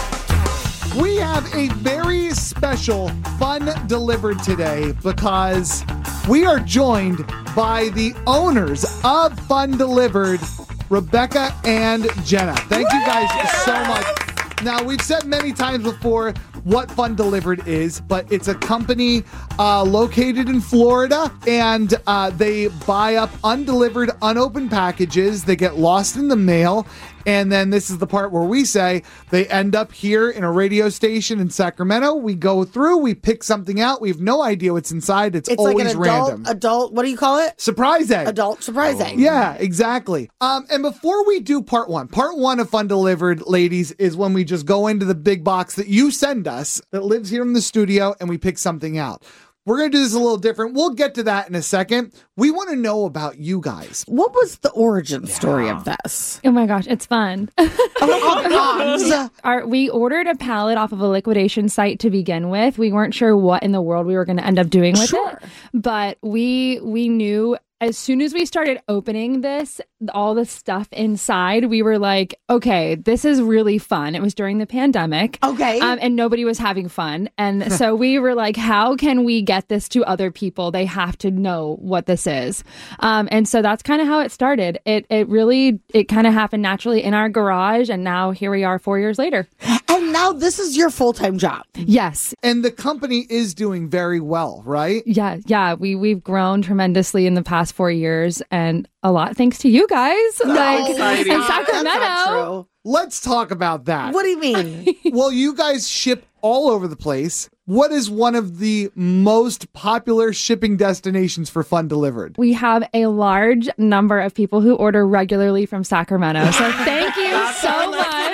We have a very special Fun Delivered today because we are joined by the owners of Fun Delivered, Rebecca and Jenna. Thank you guys so much. Now, we've said many times before what Fun Delivered is, but it's a company uh, located in Florida, and uh, they buy up undelivered, unopened packages. They get lost in the mail, and then this is the part where we say they end up here in a radio station in Sacramento. We go through, we pick something out. We have no idea what's inside. It's, It's always like an adult, random. adult, what do you call it? Surprise egg. Adult surprise egg. Yeah, exactly. Um, and before we do part one, part one of Fun Delivered, ladies, is when we just go into the big box that you send us that lives here in the studio and we pick something out. We're going to do this a little different. We'll get to that in a second. We want to know about you guys. What was the origin story of this? Oh my gosh, it's fun. Oh, Our, we ordered a pallet off of a liquidation site to begin with. We weren't sure what in the world we were going to end up doing with Sure. it, but we we knew as soon as we started opening this, all the stuff inside, we were like, okay, this is really fun. It was during the pandemic. Okay. Um, and nobody was having fun. And so we were like, how can we get this to other people? They have to know what this is. Um, and so that's kind of how it started. It it really, it kind of happened naturally in our garage. And now here we are four years later. And now this is your full-time job. Yes. And the company is doing very well, right? Yeah. Yeah. We, we've grown tremendously in the past last four years, and a lot thanks to you guys. No, like exciting. in That's Sacramento. not true. Let's talk about that. What do you mean? Well, you guys ship all over the place. What is one of the most popular shipping destinations for Fun Delivered? We have a large number of people who order regularly from Sacramento. So thank you so much.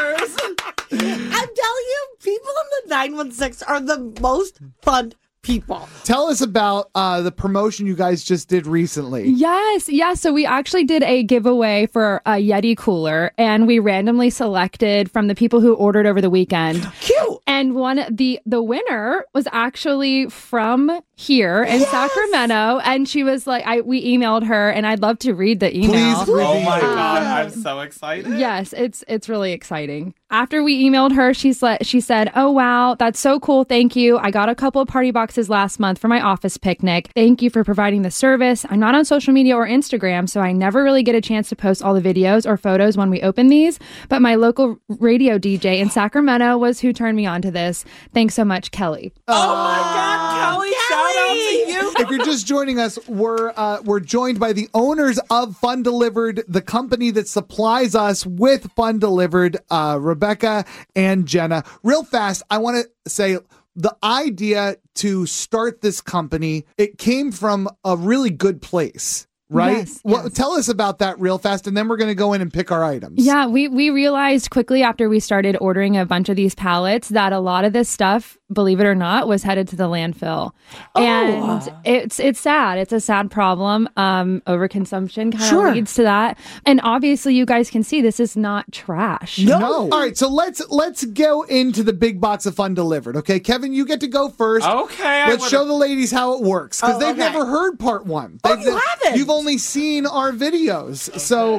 I'm telling you, people in the nine one six are the most fun people. Tell us about uh, the promotion you guys just did recently. Yes, yes. So we actually did a giveaway for a Yeti cooler, and we randomly selected from the people who ordered over the weekend. Cute. And one the the winner was actually from here in Yes. Sacramento, and she was like, "I we emailed her, and I'd love to read the email." Please read Oh my it. god, I'm so excited. Yes, it's it's really exciting. After we emailed her, she's let, she said, "Oh wow, that's so cool. Thank you. I got a couple of party boxes last month for my office picnic. Thank you for providing the service. I'm not on social media or Instagram, so I never really get a chance to post all the videos or photos when we open these, but my local radio D J in Sacramento was who turned me on to this. Thanks so much, Kelly." Oh my god, Kelly, shout out to you. If you're just joining us, we're uh, we're joined by the owners of Fun Delivered, the company that supplies us with Fun Delivered, uh, Rebecca and Jenna. Real fast, I want to say the idea to start this company, it came from a really good place. Right? Yes, Well, yes. tell us about that real fast, and then we're going to go in and pick our items. Yeah, we, we realized quickly after we started ordering a bunch of these pallets that a lot of this stuff, believe it or not, was headed to the landfill. And it's it's sad. It's a sad problem. Um, overconsumption kind of Sure. leads to that. And obviously, you guys can see this is not trash. No. All right, so let's let's go into the big box of Fun Delivered. Okay, Kevin, you get to go first. Okay, I Let's would've- show the ladies how it works because Oh, they've okay. never heard part one. Oh, They've- you haven't? You've only seen our videos, so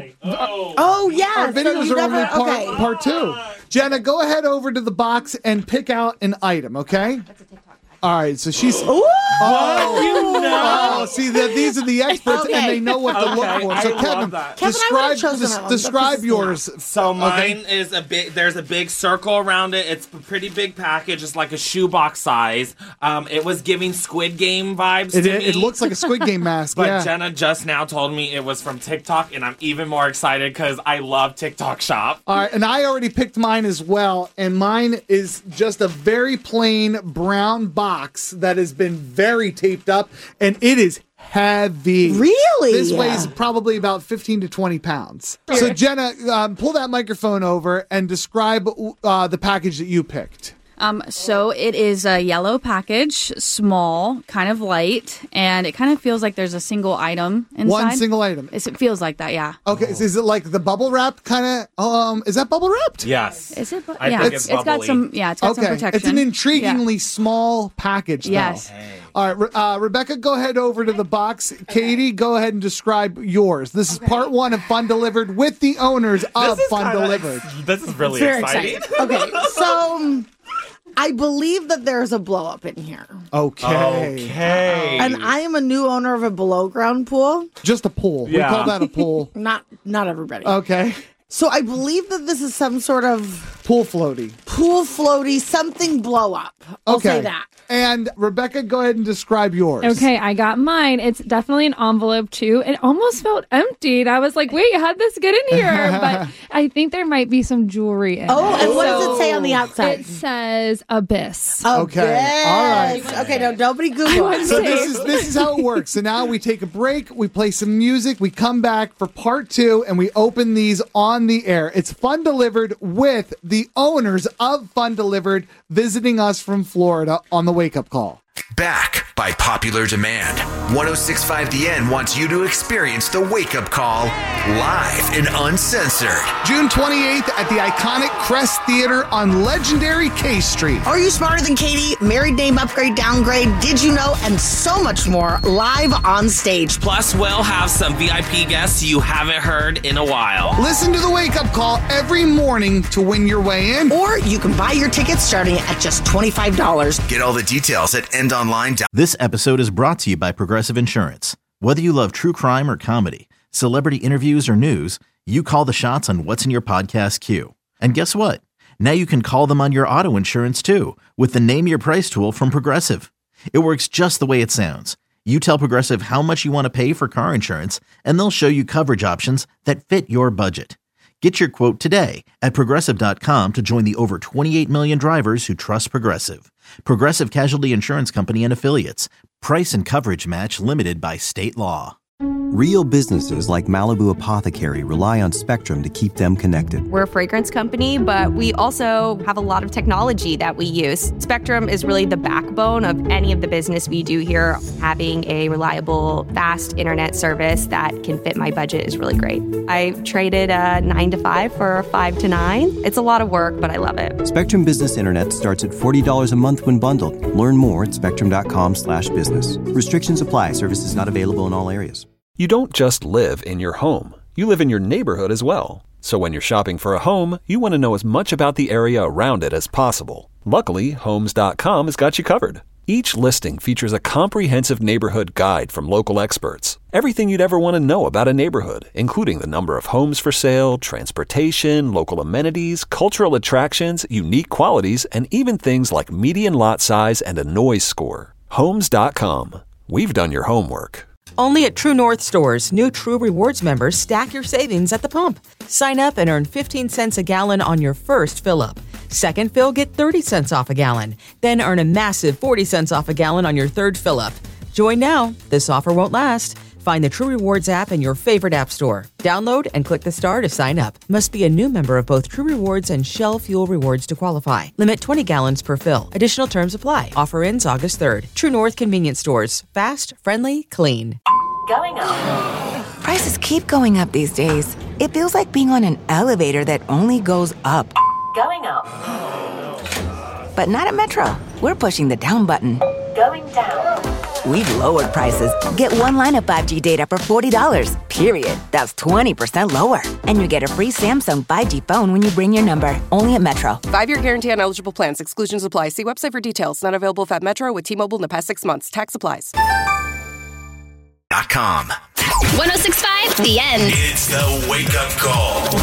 Oh, yeah. our so videos you are only never, part okay. part two. Jenna, go ahead over to the box and pick out an item. Okay. All right, so she's. Ooh. Oh, you know? oh, see that these are the experts Okay. and they know what to look Okay, for. I So love Kevin, that. Kevin, I would've describe chosen des- that one, but describe this is yours. So mine Okay. is a big. There's a big circle around it. It's a pretty big package. It's like a shoebox size. Um, it was giving Squid Game vibes It, to it, me. it looks like a Squid Game mask. But yeah. Jenna just now told me it was from TikTok, and I'm even more excited because I love TikTok Shop. All right, and I already picked mine as well, and mine is just a very plain brown box that has been very taped up, and it is heavy. Really? This weighs probably about fifteen to twenty pounds. So, Jenna, um, pull that microphone over and describe uh, the package that you picked. Um, so it is a yellow package, small, kind of light, and it kind of feels like there's a single item inside. One single item. It's, it feels like that, yeah. Okay, so is it like the bubble wrap kind of? Um, is that bubble wrapped? Yes. Is it? bu- I yeah, think it's, it's it's got bubbly. some. Yeah, it's got Okay, some protection. it's an intriguingly Yeah. small package. Though. Yes. All right, Re- uh, Rebecca, go ahead over to the box. Katie, go ahead and describe yours. This is part one of Fun Delivered with the owners of This is Fun kinda Delivered. ex- this is really Very exciting. exciting. Okay, so um, I believe that there's a blow up in here. Okay. Okay. And I am a new owner of a below ground pool. Just a pool. Yeah. We call that a pool. Not not everybody. Okay. So I believe that this is some sort of Pool floaty. pool floaty, something blow up. I'll Okay. say that. And Rebecca, go ahead and describe yours. Okay, I got mine. It's definitely an envelope too. It almost felt emptied. I was like, wait, how'd this get in here? But I think there might be some jewelry in Oh, it. and what does So it say on the outside? It says Abyss. Okay. All right. Okay, no, nobody Google it. So this is this is how it works. So now we take a break, we play some music, we come back for part two, and we open these on the air. It's Fun Delivered with the owners of Fun Delivered visiting us from Florida on the Wake Up Call. Back by popular demand. ten sixty-five The End wants you to experience the Wake Up Call live and uncensored. June twenty-eighth at the iconic Crest Theater on legendary K Street. Are You Smarter Than Katie? Married name upgrade, downgrade, did you know? And so much more live on stage. Plus, we'll have some V I P guests you haven't heard in a while. Listen to the Wake Up Call every morning to win your way in. Or you can buy your tickets starting at just twenty-five dollars. Get all the details at end online dot com. This episode is brought to you by Progressive Insurance. Whether you love true crime or comedy, celebrity interviews or news, you call the shots on what's in your podcast queue. And guess what? Now you can call them on your auto insurance too with the Name Your Price tool from Progressive. It works just the way it sounds. You tell Progressive how much you want to pay for car insurance, and they'll show you coverage options that fit your budget. Get your quote today at Progressive dot com to join the over twenty-eight million drivers who trust Progressive. Progressive Casualty Insurance Company and Affiliates. Price and coverage match limited by state law. Real businesses like Malibu Apothecary rely on Spectrum to keep them connected. We're a fragrance company, but we also have a lot of technology that we use. Spectrum is really the backbone of any of the business we do here. Having a reliable, fast internet service that can fit my budget is really great. I traded a nine to five for a five to nine. It's a lot of work, but I love it. Spectrum Business Internet starts at forty dollars a month when bundled. Learn more at spectrum dot com slash business. Restrictions apply. Services not available in all areas. You don't just live in your home. You live in your neighborhood as well. So when you're shopping for a home, you want to know as much about the area around it as possible. Luckily, Homes dot com has got you covered. Each listing features a comprehensive neighborhood guide from local experts. Everything you'd ever want to know about a neighborhood, including the number of homes for sale, transportation, local amenities, cultural attractions, unique qualities, and even things like median lot size and a noise score. Homes dot com. We've done your homework. Only at True North stores, new True Rewards members stack your savings at the pump. Sign up and earn fifteen cents a gallon on your first fill-up. Second fill, get thirty cents off a gallon. Then earn a massive forty cents off a gallon on your third fill-up. Join now. This offer won't last. Find the True Rewards app in your favorite app store. Download and click the star to sign up. Must be a new member of both True Rewards and Shell Fuel Rewards to qualify. Limit twenty gallons per fill. Additional terms apply. Offer ends August third. True North Convenience Stores. Fast, friendly, clean. Going up. Prices keep going up these days. It feels like being on an elevator that only goes up. Going up. But not at Metro. We're pushing the down button. Going down. We've lowered prices. Get one line of five G data for forty dollars, period. That's twenty percent lower. And you get a free Samsung five G phone when you bring your number. Only at Metro. Five-year guarantee on eligible plans. Exclusions apply. See website for details. Not available if at Metro with T-Mobile in the past six months. Tax applies. Dot com. one oh six point five, The End. It's the Wake Up Call.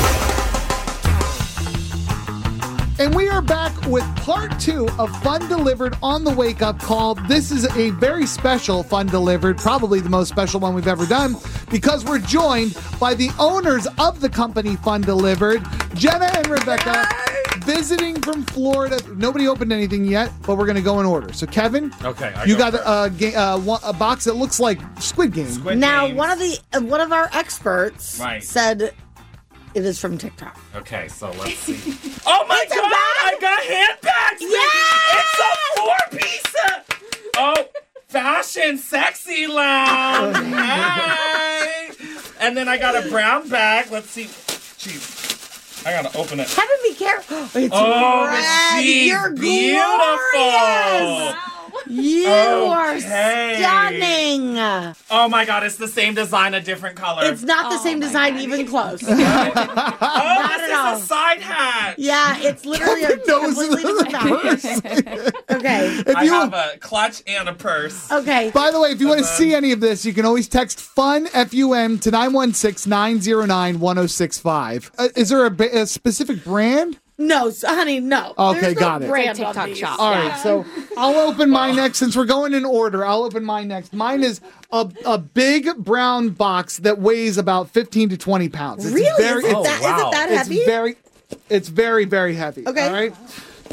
And we are back with part two of Fun Delivered on the Wake Up Call. This is a very special Fun Delivered, probably the most special one we've ever done, because we're joined by the owners of the company Fun Delivered, Jenna and Rebecca, visiting from Florida. Nobody opened anything yet, but we're going to go in order. So, Kevin, okay, I you go got a, ga- uh, one- a box that looks like Squid Game. Squid now, Games. one of the uh, one of our experts Right. said it is from TikTok. Okay, so let's see. Oh my It's a god, bag? I got handbags! baby! It's a four-piece! Oh, fashion sexy lounge! Hey! And then I got a brown bag. Let's see. Jeez. I gotta open it. Kevin, be careful. It's Oh, red. she's You're beautiful. glorious. You are Okay. stunning. Oh my god, it's the same design, a different color. It's not the same design, even close. oh, not this at is all. a side hat. Yeah, it's literally a completely different fabric. Okay. I have a clutch and a purse. Okay. By the way, if you want to see any of this, you can always text FUN, F U N, to nine one six, nine zero nine, one oh six five. Uh, is there a, ba- a specific brand? No, s- honey, no. Okay, There's no got it. brand It's a on TikTok these. shop. All right, so I'll open mine next since we're going in order. I'll open mine next. Mine is a, a big brown box that weighs about fifteen to twenty pounds. It's Really? Very, Is it it's- that- is it that it's heavy? very, it's very, very heavy. Okay. All right.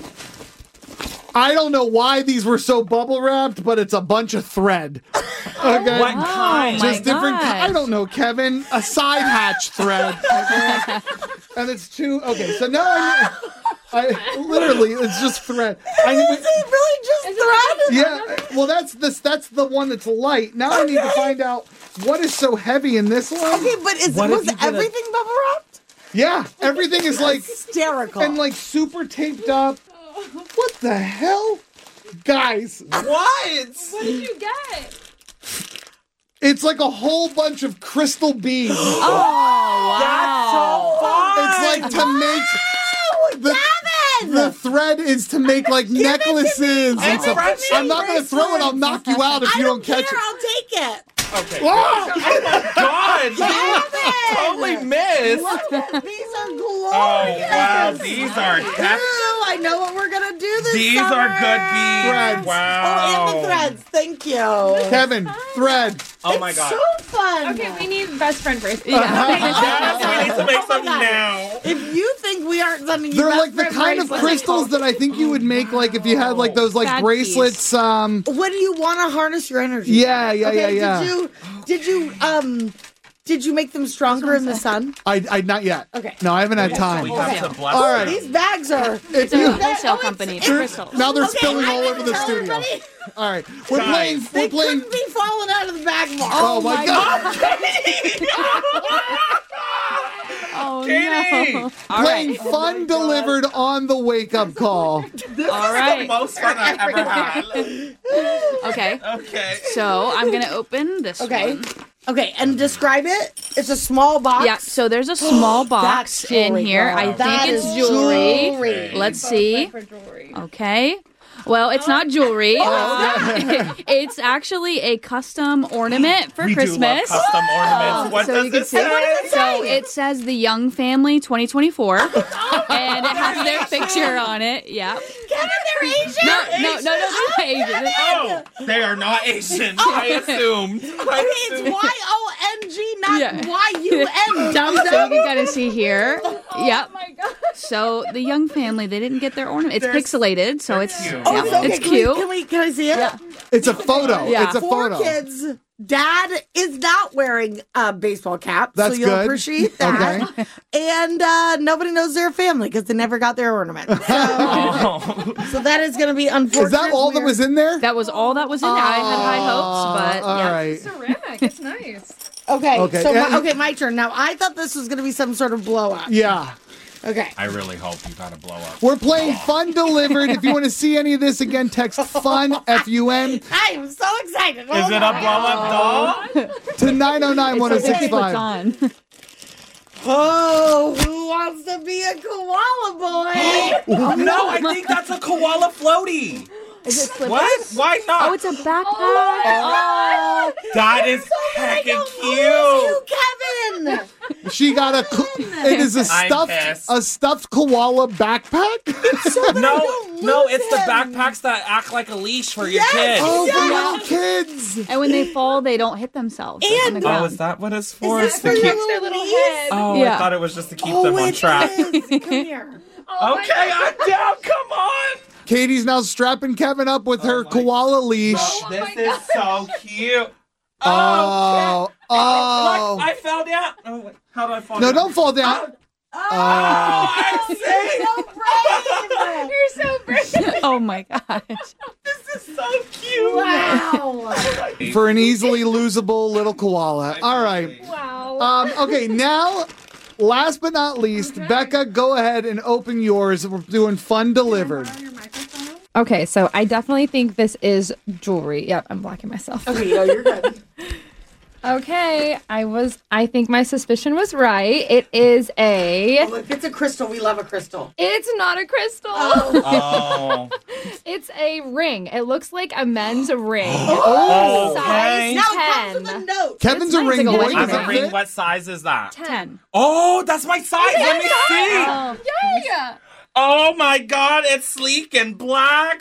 I don't know why these were so bubble wrapped, but it's a bunch of thread. Okay. What kind? Just my different. gosh. I don't know, Kevin. A side hatch thread. Okay? And it's two. Okay, so now I. I literally, it's just thread. I, Is it really just thread? yeah. Well, that's this. That's the one that's light. Now I need to find out what is so heavy in this one. Okay, but is What if was you did a- everything bubble wrapped? Yeah, everything is like Hysterical. and like super taped up. What the hell, guys? What? What did you get? It's like a whole bunch of crystal beads. Oh, That's so fun. It's like to make. The, Gavin! the thread is to make like necklaces. me. and Give stuff. it to me. I'm not gonna throw it. I'll knock you out if I you don't, don't, catch care. it. I'll take it. Okay. Ah! Oh my god! Gavin! Totally missed. Look at- These are Oh glorious. wow, these are hefty. Ooh, I know what we're gonna do this These summer. are good beads. Threads. Wow. Oh, and the threads. Thank you. Kevin, thread. Oh my God. So fun. Okay, we need best friend first. Yes, we need to make Oh my some God. now. If you think we aren't sending you They're best like the friend kind of bracelets- crystals that I think you would make, like if you had like those like Bad bracelets. Um, When you want to harness your energy. Yeah, yeah, okay, yeah, yeah. Did you? Did you? Um. Did you make them stronger in the sun? I, I not yet. Okay. No, I haven't had time. We have to bless All them. right. These bags are. If you, wholesale company. they're- Crystals. now they're Okay, spilling I'm all gonna over the tell studio. everybody, All right, we're Guys, playing. They We're playing. couldn't be falling out of the bag more. Oh, my God. Oh Katie! no! Playing fun delivered on the wake up call. This All is right. the most fun I've ever had. Okay. Okay. So I'm gonna open this Okay. one. Okay, and describe it. It's a small box. Yeah. So there's a small box That's jewelry, in here. girl. I That think it's is jewelry. jewelry. Let's see. Okay. Well, it's not jewelry. Oh. It's actually a custom ornament for We do love Christmas. custom ornaments. What so does you can it see. say? What does it So say? it says the Young Family twenty twenty-four, and it has their picture on it. Yeah. Kevin, they're Asian. No, no, no, no, they're not Asian. Oh, they are not Asian. I assumed. I Okay, it's assumed. Y O N G, not Yeah. Y U N. Dum So you dum. can kind of see here. Yep. Oh my god. So the Young Family, they didn't get their ornament. It's They're- pixelated, so it's cute. Oh, yeah, it's, okay. it's can cute. We, can we? Can I see it? Yeah. It's a photo. Yeah. It's a Four photo. kids. Dad is not wearing a baseball cap, That's so you'll good. appreciate that. Okay. And uh, nobody knows their family because they never got their ornament. So, Oh. so that is going to be unfortunate. Is that all that We're- was in there? That was all that was in there. I had high hopes, but All yeah. right. Ceramic. It's nice. Okay. Okay, So yeah, my, okay, my turn. Now I thought this was going to be some sort of blow up. Yeah. Okay. I really hope you got a blow up. We're playing Fun Delivered. If you want to see any of this again, text FUN, F U N, I am so excited. Is Hold it a on. blow up doll? to nine oh nine, one oh It's six puts five. on. Oh, who wants to be a koala boy? No, I think that's a koala floaty. Is it slippery? What? Why not? Oh, it's a backpack. Oh, that is heckin' you, cute. Kevin. She got a. ko- It is a I'm stuffed pissed. a stuffed koala backpack. No, don't no, lose it's the him. backpacks that act like a leash for your Yes. kids. Oh, for Yeah. little kids. And when they fall, they don't hit themselves on And- the Oh, ground. is that what it's for? Is Is that to for keep... your Their little niece? head. Oh, I Yeah. thought it was just to keep Oh, them on it track. is. Come here. Oh, Okay, I'm down. Come on. Katie's now strapping Kevin up with her my- koala leash. Oh, this is so cute. Oh, oh. Look, I fell down. Oh, wait, how do I fall No, down? don't fall down. Oh, I see. So brave. You're so brave. Oh my gosh. This is so cute. Wow. For an easily losable little koala. All right. Wow. Um, okay, now, last but not least, Becca, go ahead and open yours. We're doing Fun Delivered. Okay, so I definitely think this is jewelry. Yep, I'm blocking myself. Okay, no, you're good. Okay, I was. I think my suspicion was right. It is a. Well, if it's a crystal, we love a crystal. It's not a crystal. Oh. It's a ring. It looks like a men's ring. Oh, Size okay. Now it ten. comes with a note. Kevin's It's a nice, ring like a boy. wedding Does I'm it a ring. fit? What size is that? Ten. Oh, that's my size. Let me see. Oh, yay! Oh my God, it's sleek and black.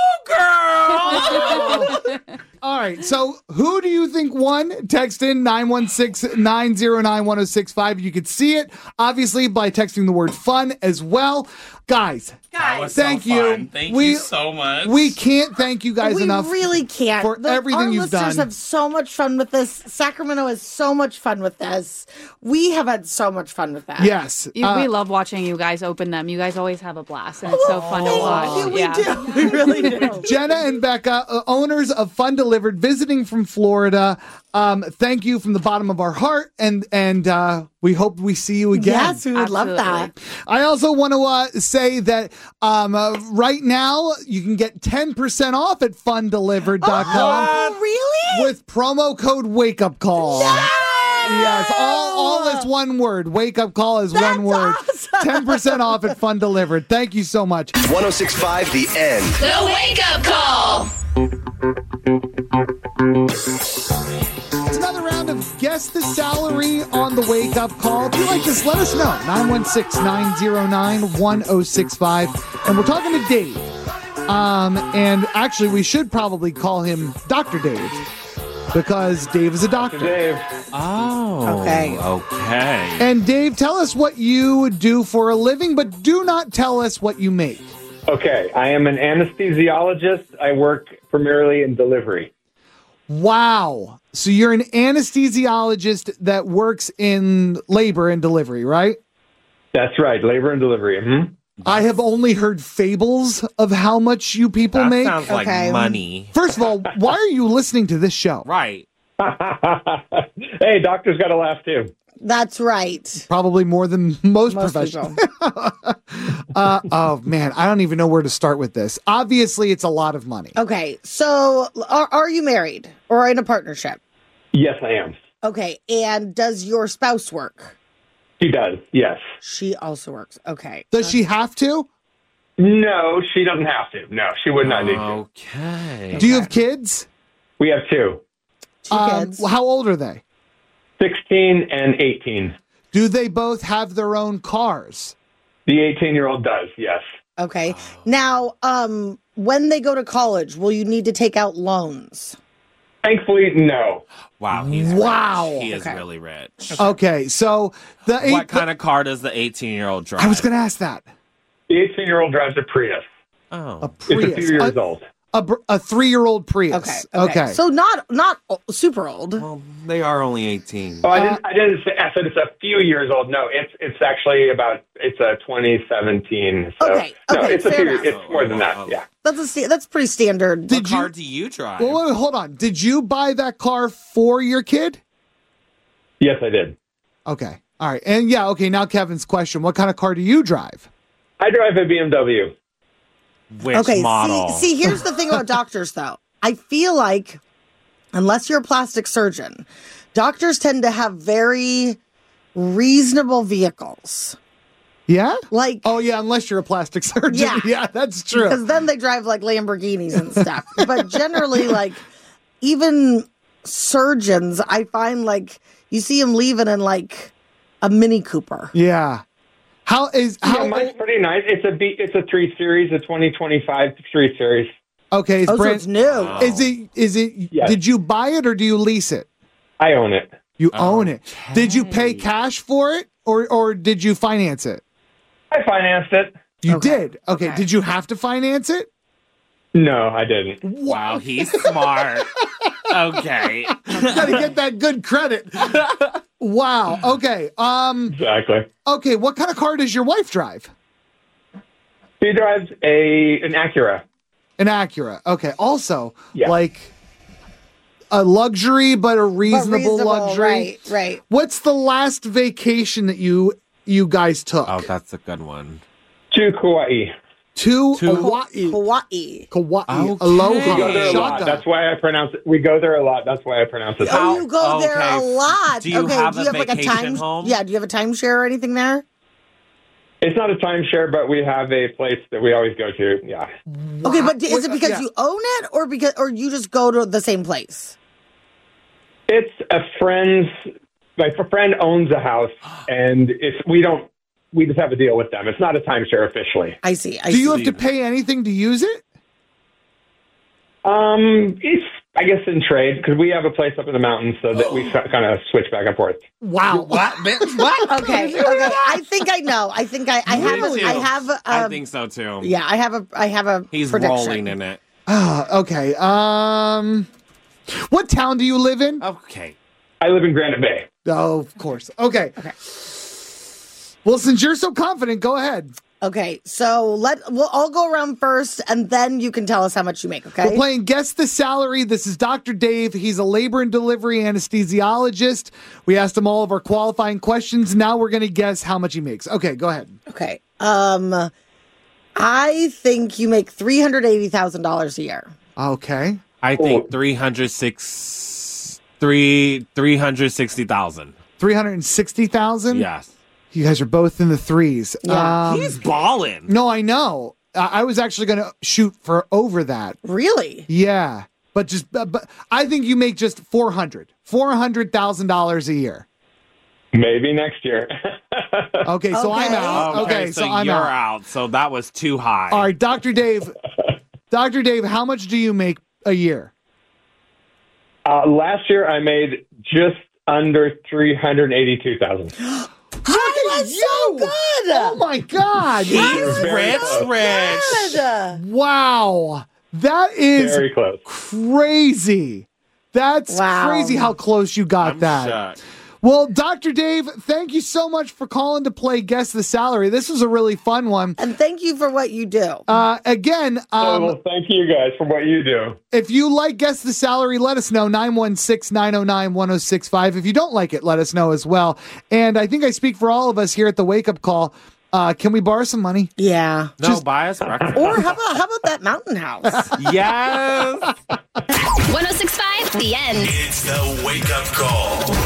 Oh, girl. All right, so who do you think won? Text in nine one six, nine oh nine, one oh six five. You could see it, obviously, by texting the word fun as well. Guys, That was thank so you. fun. Thank We- you so much. we can't thank you guys we enough. really can't. for The- everything our you've listeners done. have so much fun with this. Sacramento has so much fun with this. We have had so much fun with that. Yes. You, uh, we love watching you guys open them. You guys always have a blast, and it's so fun to watch. We yeah. do. We really do. Jenna and Becca, uh, owners of Fun Delivered, visiting from Florida. Um, thank you from the bottom of our heart, and and uh, we hope we see you again. Yes, we would love that. I also want to uh, say that um, uh, right now you can get ten percent off at fun delivered dot com Oh, really? with promo code Wake Up Call. Yes, all, all is one word. Wake Up Call is one word. ten percent off at Fun Delivered. Thank you so much. one oh six point five The End. The Wake Up Call. It's another round of have guessed the salary on the Wake Up Call? If you like this, let us know. nine one six, nine zero nine, one zero six five. And we're talking to Dave. Um, and actually, we should probably call him Doctor Dave because Dave is a doctor. Dave. Oh. Okay. Okay. And Dave, tell us what you do for a living, but do not tell us what you make. Okay, I am an anesthesiologist. I work primarily in delivery. Wow. So you're an anesthesiologist that works in labor and delivery, right? That's right, labor and delivery. Mm-hmm. I have only heard fables of how much you people That make. sounds like Okay. money. First of all, why are you listening to this show? Right. Hey, doctors got to laugh too. That's right. Probably more than most, Most professionals. uh, oh, man. I don't even know where to start with this. Obviously, it's a lot of money. Okay, so are, are you married or in a partnership? Yes, I am. Okay, and does your spouse work? She does, yes. She also works. Okay. Does she have to? No, she doesn't have to. No, she would not need to. Okay. Do you have kids? We have two, Two Um, kids. how old are they? sixteen and eighteen. Do they both have their own cars? The eighteen-year-old does, yes. Okay. Now, um, when they go to college, will you need to take out loans? Thankfully, no. Wow. He's Wow. Rich. He is Okay. really rich. Okay, so the eight, What kind of car does the eighteen-year-old drive? I was going to ask that. The eighteen-year-old drives a Prius. Oh. A Prius. It's a few years a, old. A, br- a three-year-old Prius. Okay. Okay. So not not o- super old. Well, they are only eighteen. Oh, I didn't. I didn't say. I said it's a few years old. No, it's it's actually about. It's a twenty seventeen. So, Okay, No, okay, it's a fair few. enough. It's more than that. Yeah. That's a sta- that's pretty standard. Did What you? car do you drive? Well, wait, hold on. Did you buy that car for your kid? Yes, I did. Okay. All right. And yeah, okay, now Kevin's question. What kind of car do you drive? I drive a B M W. Which okay. model? See, see, here's the thing about doctors, though. I feel like, unless you're a plastic surgeon, doctors tend to have very reasonable vehicles. Yeah? Like, oh, yeah, unless you're a plastic surgeon. Yeah. Yeah, that's true. Because then they drive like Lamborghinis and stuff. But generally, like, even surgeons, I find like you see them leaving in like a Mini Cooper. Yeah. How is how Yeah, mine's pretty nice. It's a B. It's a three series, a twenty twenty-five three series. okay? It's Oh, so brand, it's new. Is it? Is it? Yes. Did you buy it or do you lease it? I own it. You own it. Did you pay cash for it or or did you finance it? I financed it. You Okay. did. Okay. Okay. Did you have to finance it? No, I didn't. Wow, he's smart. Okay. Got to get that good credit. Wow. Okay. Um. Exactly. Okay. What kind of car does your wife drive? She drives a an Acura. An Acura. Okay. Also, Yeah. like a luxury, but a But reasonable, luxury. Right, right. What's the last vacation that you you guys took? Oh, that's a good one. To Kauai. To To- Hawaii. Hawaii. Kauai. Okay. We go Aloha. there a lot. Shaka. That's why I pronounce it. We go there a lot. That's why I pronounce it. Oh, you go there a Okay. lot. Do you okay, have do a you have like a vacation time? home? Yeah, do you have a timeshare or anything there? It's not a timeshare, but we have a place that we always go to. Yeah. Okay, but is Wait, it because yeah. you own it or because or you just go to the same place? It's a friend's. My friend owns a house, and it's we don't. We just have a deal with them. It's not a timeshare officially. I see. I Do you see. have to pay anything to use it? Um, it's I guess in trade because we have a place up in the mountains, so that we kind of switch back and forth. Wow. What, bitch? What? Okay, okay. I think I know. I think I, I have. Me A, I too. have. A, I um, think so too. Yeah, I have a. I have a. He's prediction. rolling in it. Ah, okay. Um, what town do you live in? Okay. I live in Granite Bay. Oh, of course. Okay. Okay. Well, since you're so confident, go ahead. Okay, so let we'll all go around first, and then you can tell us how much you make. Okay. We're playing Guess the Salary. This is Doctor Dave. He's a labor and delivery anesthesiologist. We asked him all of our qualifying questions. Now we're going to guess how much he makes. Okay, go ahead. Okay. Um, I think you make three hundred eighty thousand dollars a year. Okay. I think three hundred six, three three hundred sixty thousand. three hundred sixty thousand dollars? Yes. You guys are both in the threes. Yeah. Um, He's balling. no, I know. I I was actually going to shoot for over that. Really? Yeah. But just, but, but I think you make just four hundred, four hundred thousand dollars a year. Maybe next year. Okay, so I'm out. Okay, so, so I'm you're out. out. So that was too high. All right, Doctor Dave. Doctor Dave, how much do you make a year? Uh, last year, I made just under three hundred eighty-two thousand. That was so good. Oh my God! He's Very rich, close. rich. Good. Wow, that is Very close. crazy. That's Wow. crazy how close you got I'm that. shocked. Well, Doctor Dave, thank you so much for calling to play Guess the Salary. This was a really fun one. And thank you for what you do. Uh, again, Oh, um, well, thank you guys for what you do. if you like Guess the Salary, let us know, nine one six, nine oh nine, one oh six five. If you don't like it, let us know as well. And I think I speak for all of us here at the Wake Up Call. Uh, can we borrow some money? Yeah. No, Just- buy us breakfast. Or how about how about that mountain house? Yes. one oh six point five, The End. It's the Wake Up Call.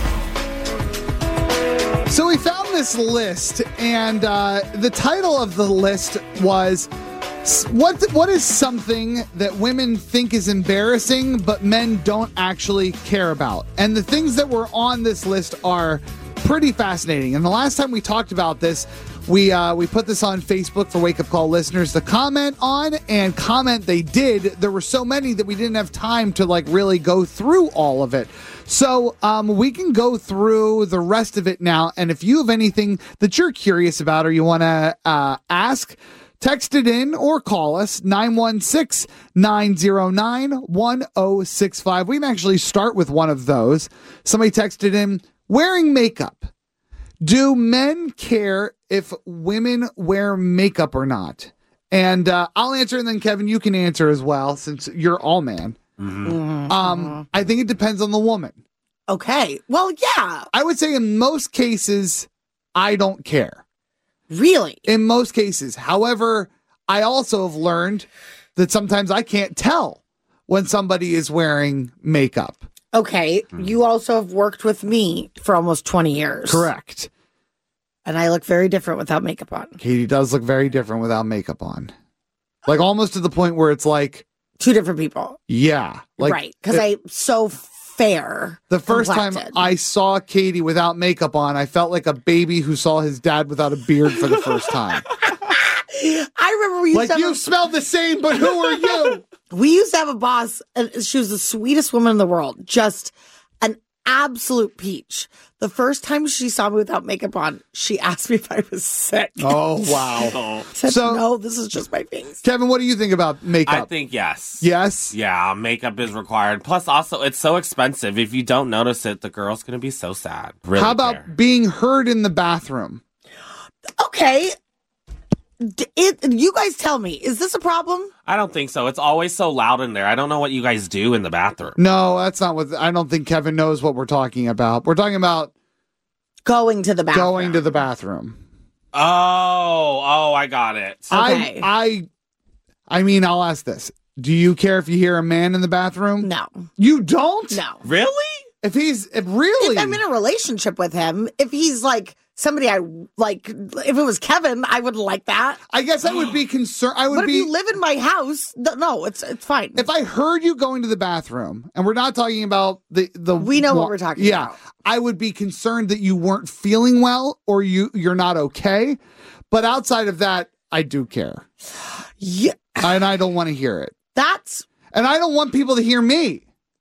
So we found this list, and uh, the title of the list was s- what what is something that women think is embarrassing but men don't actually care about? And the things that were on this list are pretty fascinating. And the last time we talked about this, we uh, we put this on Facebook for Wake Up Call listeners to comment on, and comment they did. There were so many that we didn't have time to like really go through all of it. So um, we can go through the rest of it now. And if you have anything that you're curious about or you want to uh, ask, text it in or call us, nine one six, nine oh nine, one oh six five. We can actually start with one of those. Somebody texted in, wearing makeup. Do men care if women wear makeup or not? And uh, I'll answer, and then Kevin, you can answer as well, since you're all man. Mm-hmm. Um, I think it depends on the woman. Okay. Well, yeah. I would say in most cases, I don't care. Really? In most cases. However, I also have learned that sometimes I can't tell when somebody is wearing makeup. Okay. You also have worked with me for almost twenty years. Correct. And I look very different without makeup on. Katie does look very different without makeup on. Like almost to the point where it's like two different people. Yeah. Like, right. Because I'm so fair. The first complected. time I saw Katie without makeup on, I felt like a baby who saw his dad without a beard for the first time. I remember we used Like, to have you a- smell the same, but who are you? We used to have a boss, and she was the sweetest woman in the world. Just an absolute peach. The first time she saw me without makeup on, she asked me if I was sick. Oh, wow. Oh. I said, So- no, this is just my face. Kevin, what do you think about makeup? I think yes. Yes? Yeah, makeup is required. Plus, also, it's so expensive. If you don't notice it, the girl's going to be so sad. Really How about care. being heard in the bathroom? Okay. D- It, you guys tell me, is this a problem? I don't think so. It's always so loud in there. I don't know what you guys do in the bathroom. No, that's not what, I don't think Kevin knows what we're talking about. We're talking about going to the bathroom. Going to the bathroom. Oh, oh, I got it. Okay. I, I, I mean, I'll ask this. Do you care if you hear a man in the bathroom? No. You don't? No. Really? If he's, if really? If I'm in a relationship with him, if he's like somebody I like, if it was Kevin, I would like that. I guess I would be concerned. I would but be. if you live in my house, th- no, it's it's fine. If I heard you going to the bathroom, and we're not talking about the the We know what wa- we're talking yeah, about. I would be concerned that you weren't feeling well or you you're not okay. But outside of that, I do care. Yeah, and I don't want to hear it. That's and I don't want people to hear me.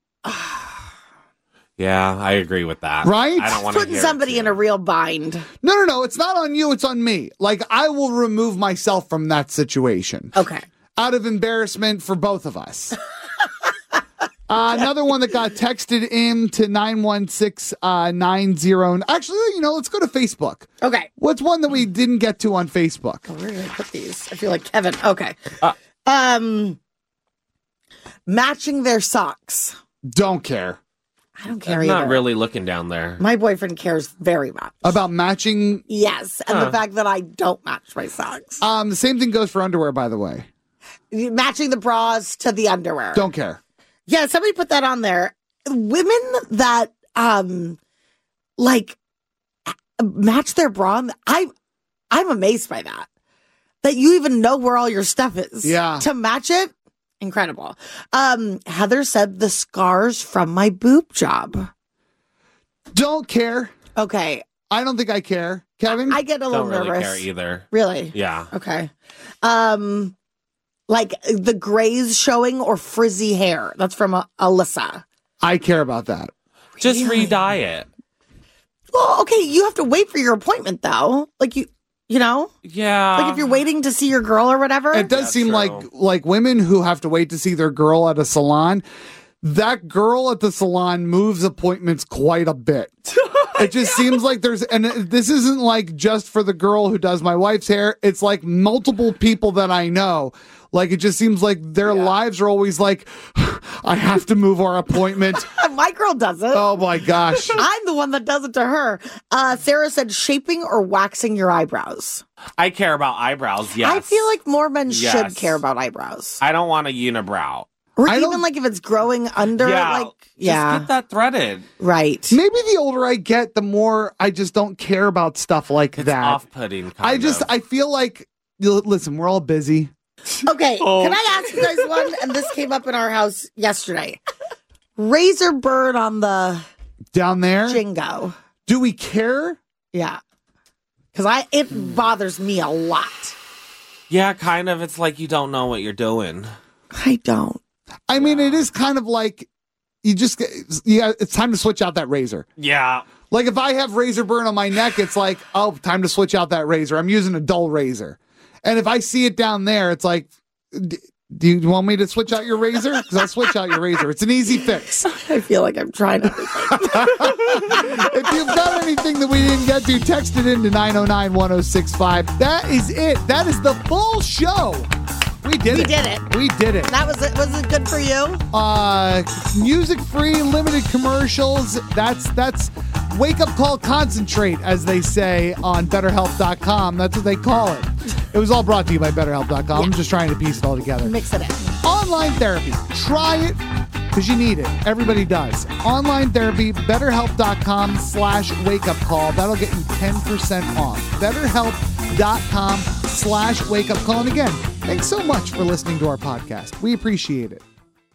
Yeah, I agree with that. Right? I don't want to putting hear somebody in a real bind. No, no, no. It's not on you. It's on me. Like, I will remove myself from that situation. Okay. Out of embarrassment for both of us. uh, another one that got texted in to nine one six nine oh. Actually, you know, let's go to Facebook. Okay. What's one that we didn't get to on Facebook? Oh, where did I put these? I feel like Kevin. Okay. Uh, um, matching their socks. Don't care. I don't care I'm not either. really looking down there. My boyfriend cares very much. About matching? Yes, and Huh. the fact that I don't match my socks. Um, the same thing goes for underwear, by the way. Matching the bras to the underwear. Don't care. Yeah, somebody put that on there. Women that um like match their bra. I I'm amazed by that. That you even know where all your stuff is. Yeah. To match it. Incredible. Um, Heather said the scars from my boob job. Don't care. Okay. I don't think I care. Kevin? I get a little Don't really nervous. care either. Really? Yeah. Okay. Um, like the grays showing or frizzy hair. That's from uh, Alyssa. I care about that. Just re-dye it. Well, okay, you have to wait for your appointment though. Like you, you know? Yeah. Like if you're waiting to see your girl or whatever. It does seem like like women who have to wait to see their girl at a salon. That girl at the salon moves appointments quite a bit. It just seems like there's, and this isn't like just for the girl who does my wife's hair. It's like multiple people that I know. Like it just seems like their lives are always like, I have to move our appointment. My girl does it. Oh my gosh. I'm the one that does it to her. Uh, Sarah said shaping or waxing your eyebrows. I care about eyebrows, yes. I feel like more men Yes. should care about eyebrows. I don't want a unibrow. Or even like if it's growing under, Yeah, like, just yeah. get that threaded. Right. Maybe the older I get, the more I just don't care about stuff like It's that. off-putting, kind I just, of. I feel like, you- listen, we're all busy. Okay, Oh. can I ask you guys one? And this came up in our house yesterday. Razor burn on the Down there? Jingo. Do we care? Yeah. Because I it bothers me a lot. Yeah, kind of. It's like you don't know what you're doing. I don't. I mean, it is kind of like you just, yeah, it's time to switch out that razor. Yeah. Like if I have razor burn on my neck, it's like, oh, time to switch out that razor. I'm using a dull razor. And if I see it down there, it's like, d- do you want me to switch out your razor? Because I'll switch out your razor. It's an easy fix. I feel like I'm trying to. If you've got anything that we didn't get to, text it into nine oh nine, one oh six five. That is it. That is the full show. We did We it. did it. We did it. That was it. Was it good for you? Uh, music free, limited commercials. That's that's wake up call concentrate, as they say on better help dot com. That's what they call it. It was all brought to you by better help dot com. I'm just trying to piece it all together. Mix it in. Online therapy. Try it because you need it. Everybody does. Online therapy, betterhelp.com slash wake up call. That'll get you ten percent off. betterhelp.com slash wake up call. And again, thanks so much for listening to our podcast. We appreciate it.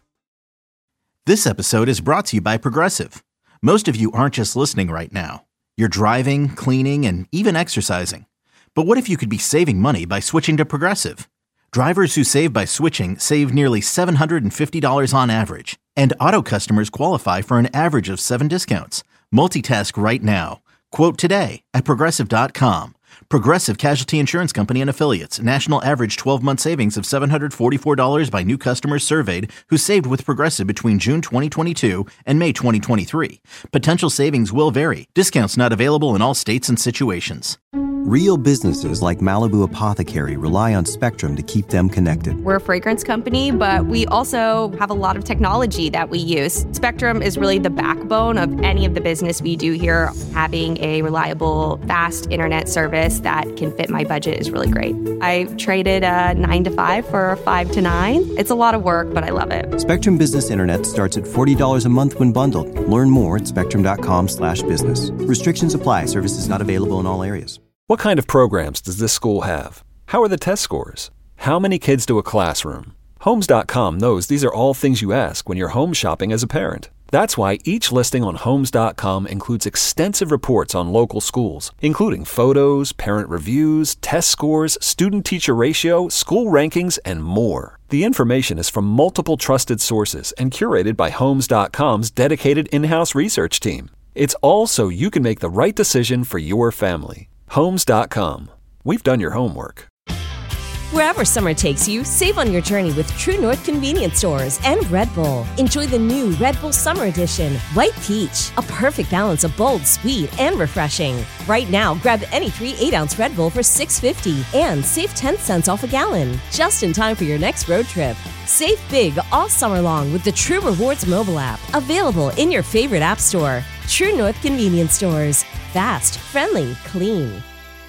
This episode is brought to you by Progressive. Most of you aren't just listening right now. You're driving, cleaning, and even exercising. But what if you could be saving money by switching to Progressive? Drivers who save by switching save nearly seven hundred fifty dollars on average. And auto customers qualify for an average of seven discounts. Multitask right now. Quote today at Progressive dot com. Progressive Casualty Insurance Company and Affiliates. National average twelve-month savings of seven hundred forty-four dollars by new customers surveyed who saved with Progressive between June twenty twenty-two and May twenty twenty-three. Potential savings will vary. Discounts not available in all states and situations. Real businesses like Malibu Apothecary rely on Spectrum to keep them connected. We're a fragrance company, but we also have a lot of technology that we use. Spectrum is really the backbone of any of the business we do here. Having a reliable, fast internet service that can fit my budget is really great. I traded a nine to five for a five to nine. It's a lot of work, but I love it. Spectrum Business Internet starts at forty dollars a month when bundled. Learn more at spectrum.com slash business. Restrictions apply. Services not available in all areas. What kind of programs does this school have? How are the test scores? How many kids do a classroom? Homes dot com knows these are all things you ask when you're home shopping as a parent. That's why each listing on Homes dot com includes extensive reports on local schools, including photos, parent reviews, test scores, student-teacher ratio, school rankings, and more. The information is from multiple trusted sources and curated by Homes dot com's dedicated in-house research team. It's all so you can make the right decision for your family. Homes dot com. We've done your homework. Wherever summer takes you, save on your journey with True North Convenience Stores and Red Bull. Enjoy the new Red Bull Summer Edition, White Peach, a perfect balance of bold, sweet, and refreshing. Right now, grab any three eight-ounce Red Bull for six fifty and save ten cents off a gallon, just in time for your next road trip. Save big all summer long with the True Rewards mobile app, available in your favorite app store. True North Convenience Stores. Fast, friendly, clean.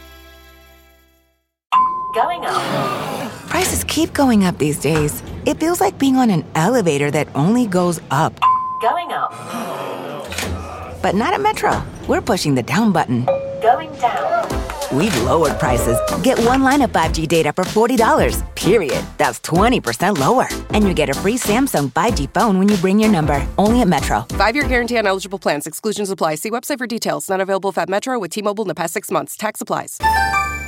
Going up. Prices keep going up these days. It feels like being on an elevator that only goes up. Going up. But not at Metro. We're pushing the down button. Going down. We've lowered prices. Get one line of five G data for forty dollars, period. That's twenty percent lower. And you get a free Samsung five G phone when you bring your number. Only at Metro. Five-year guarantee on eligible plans. Exclusions apply. See website for details. Not available if at Metro with T-Mobile in the past six months. Tax applies.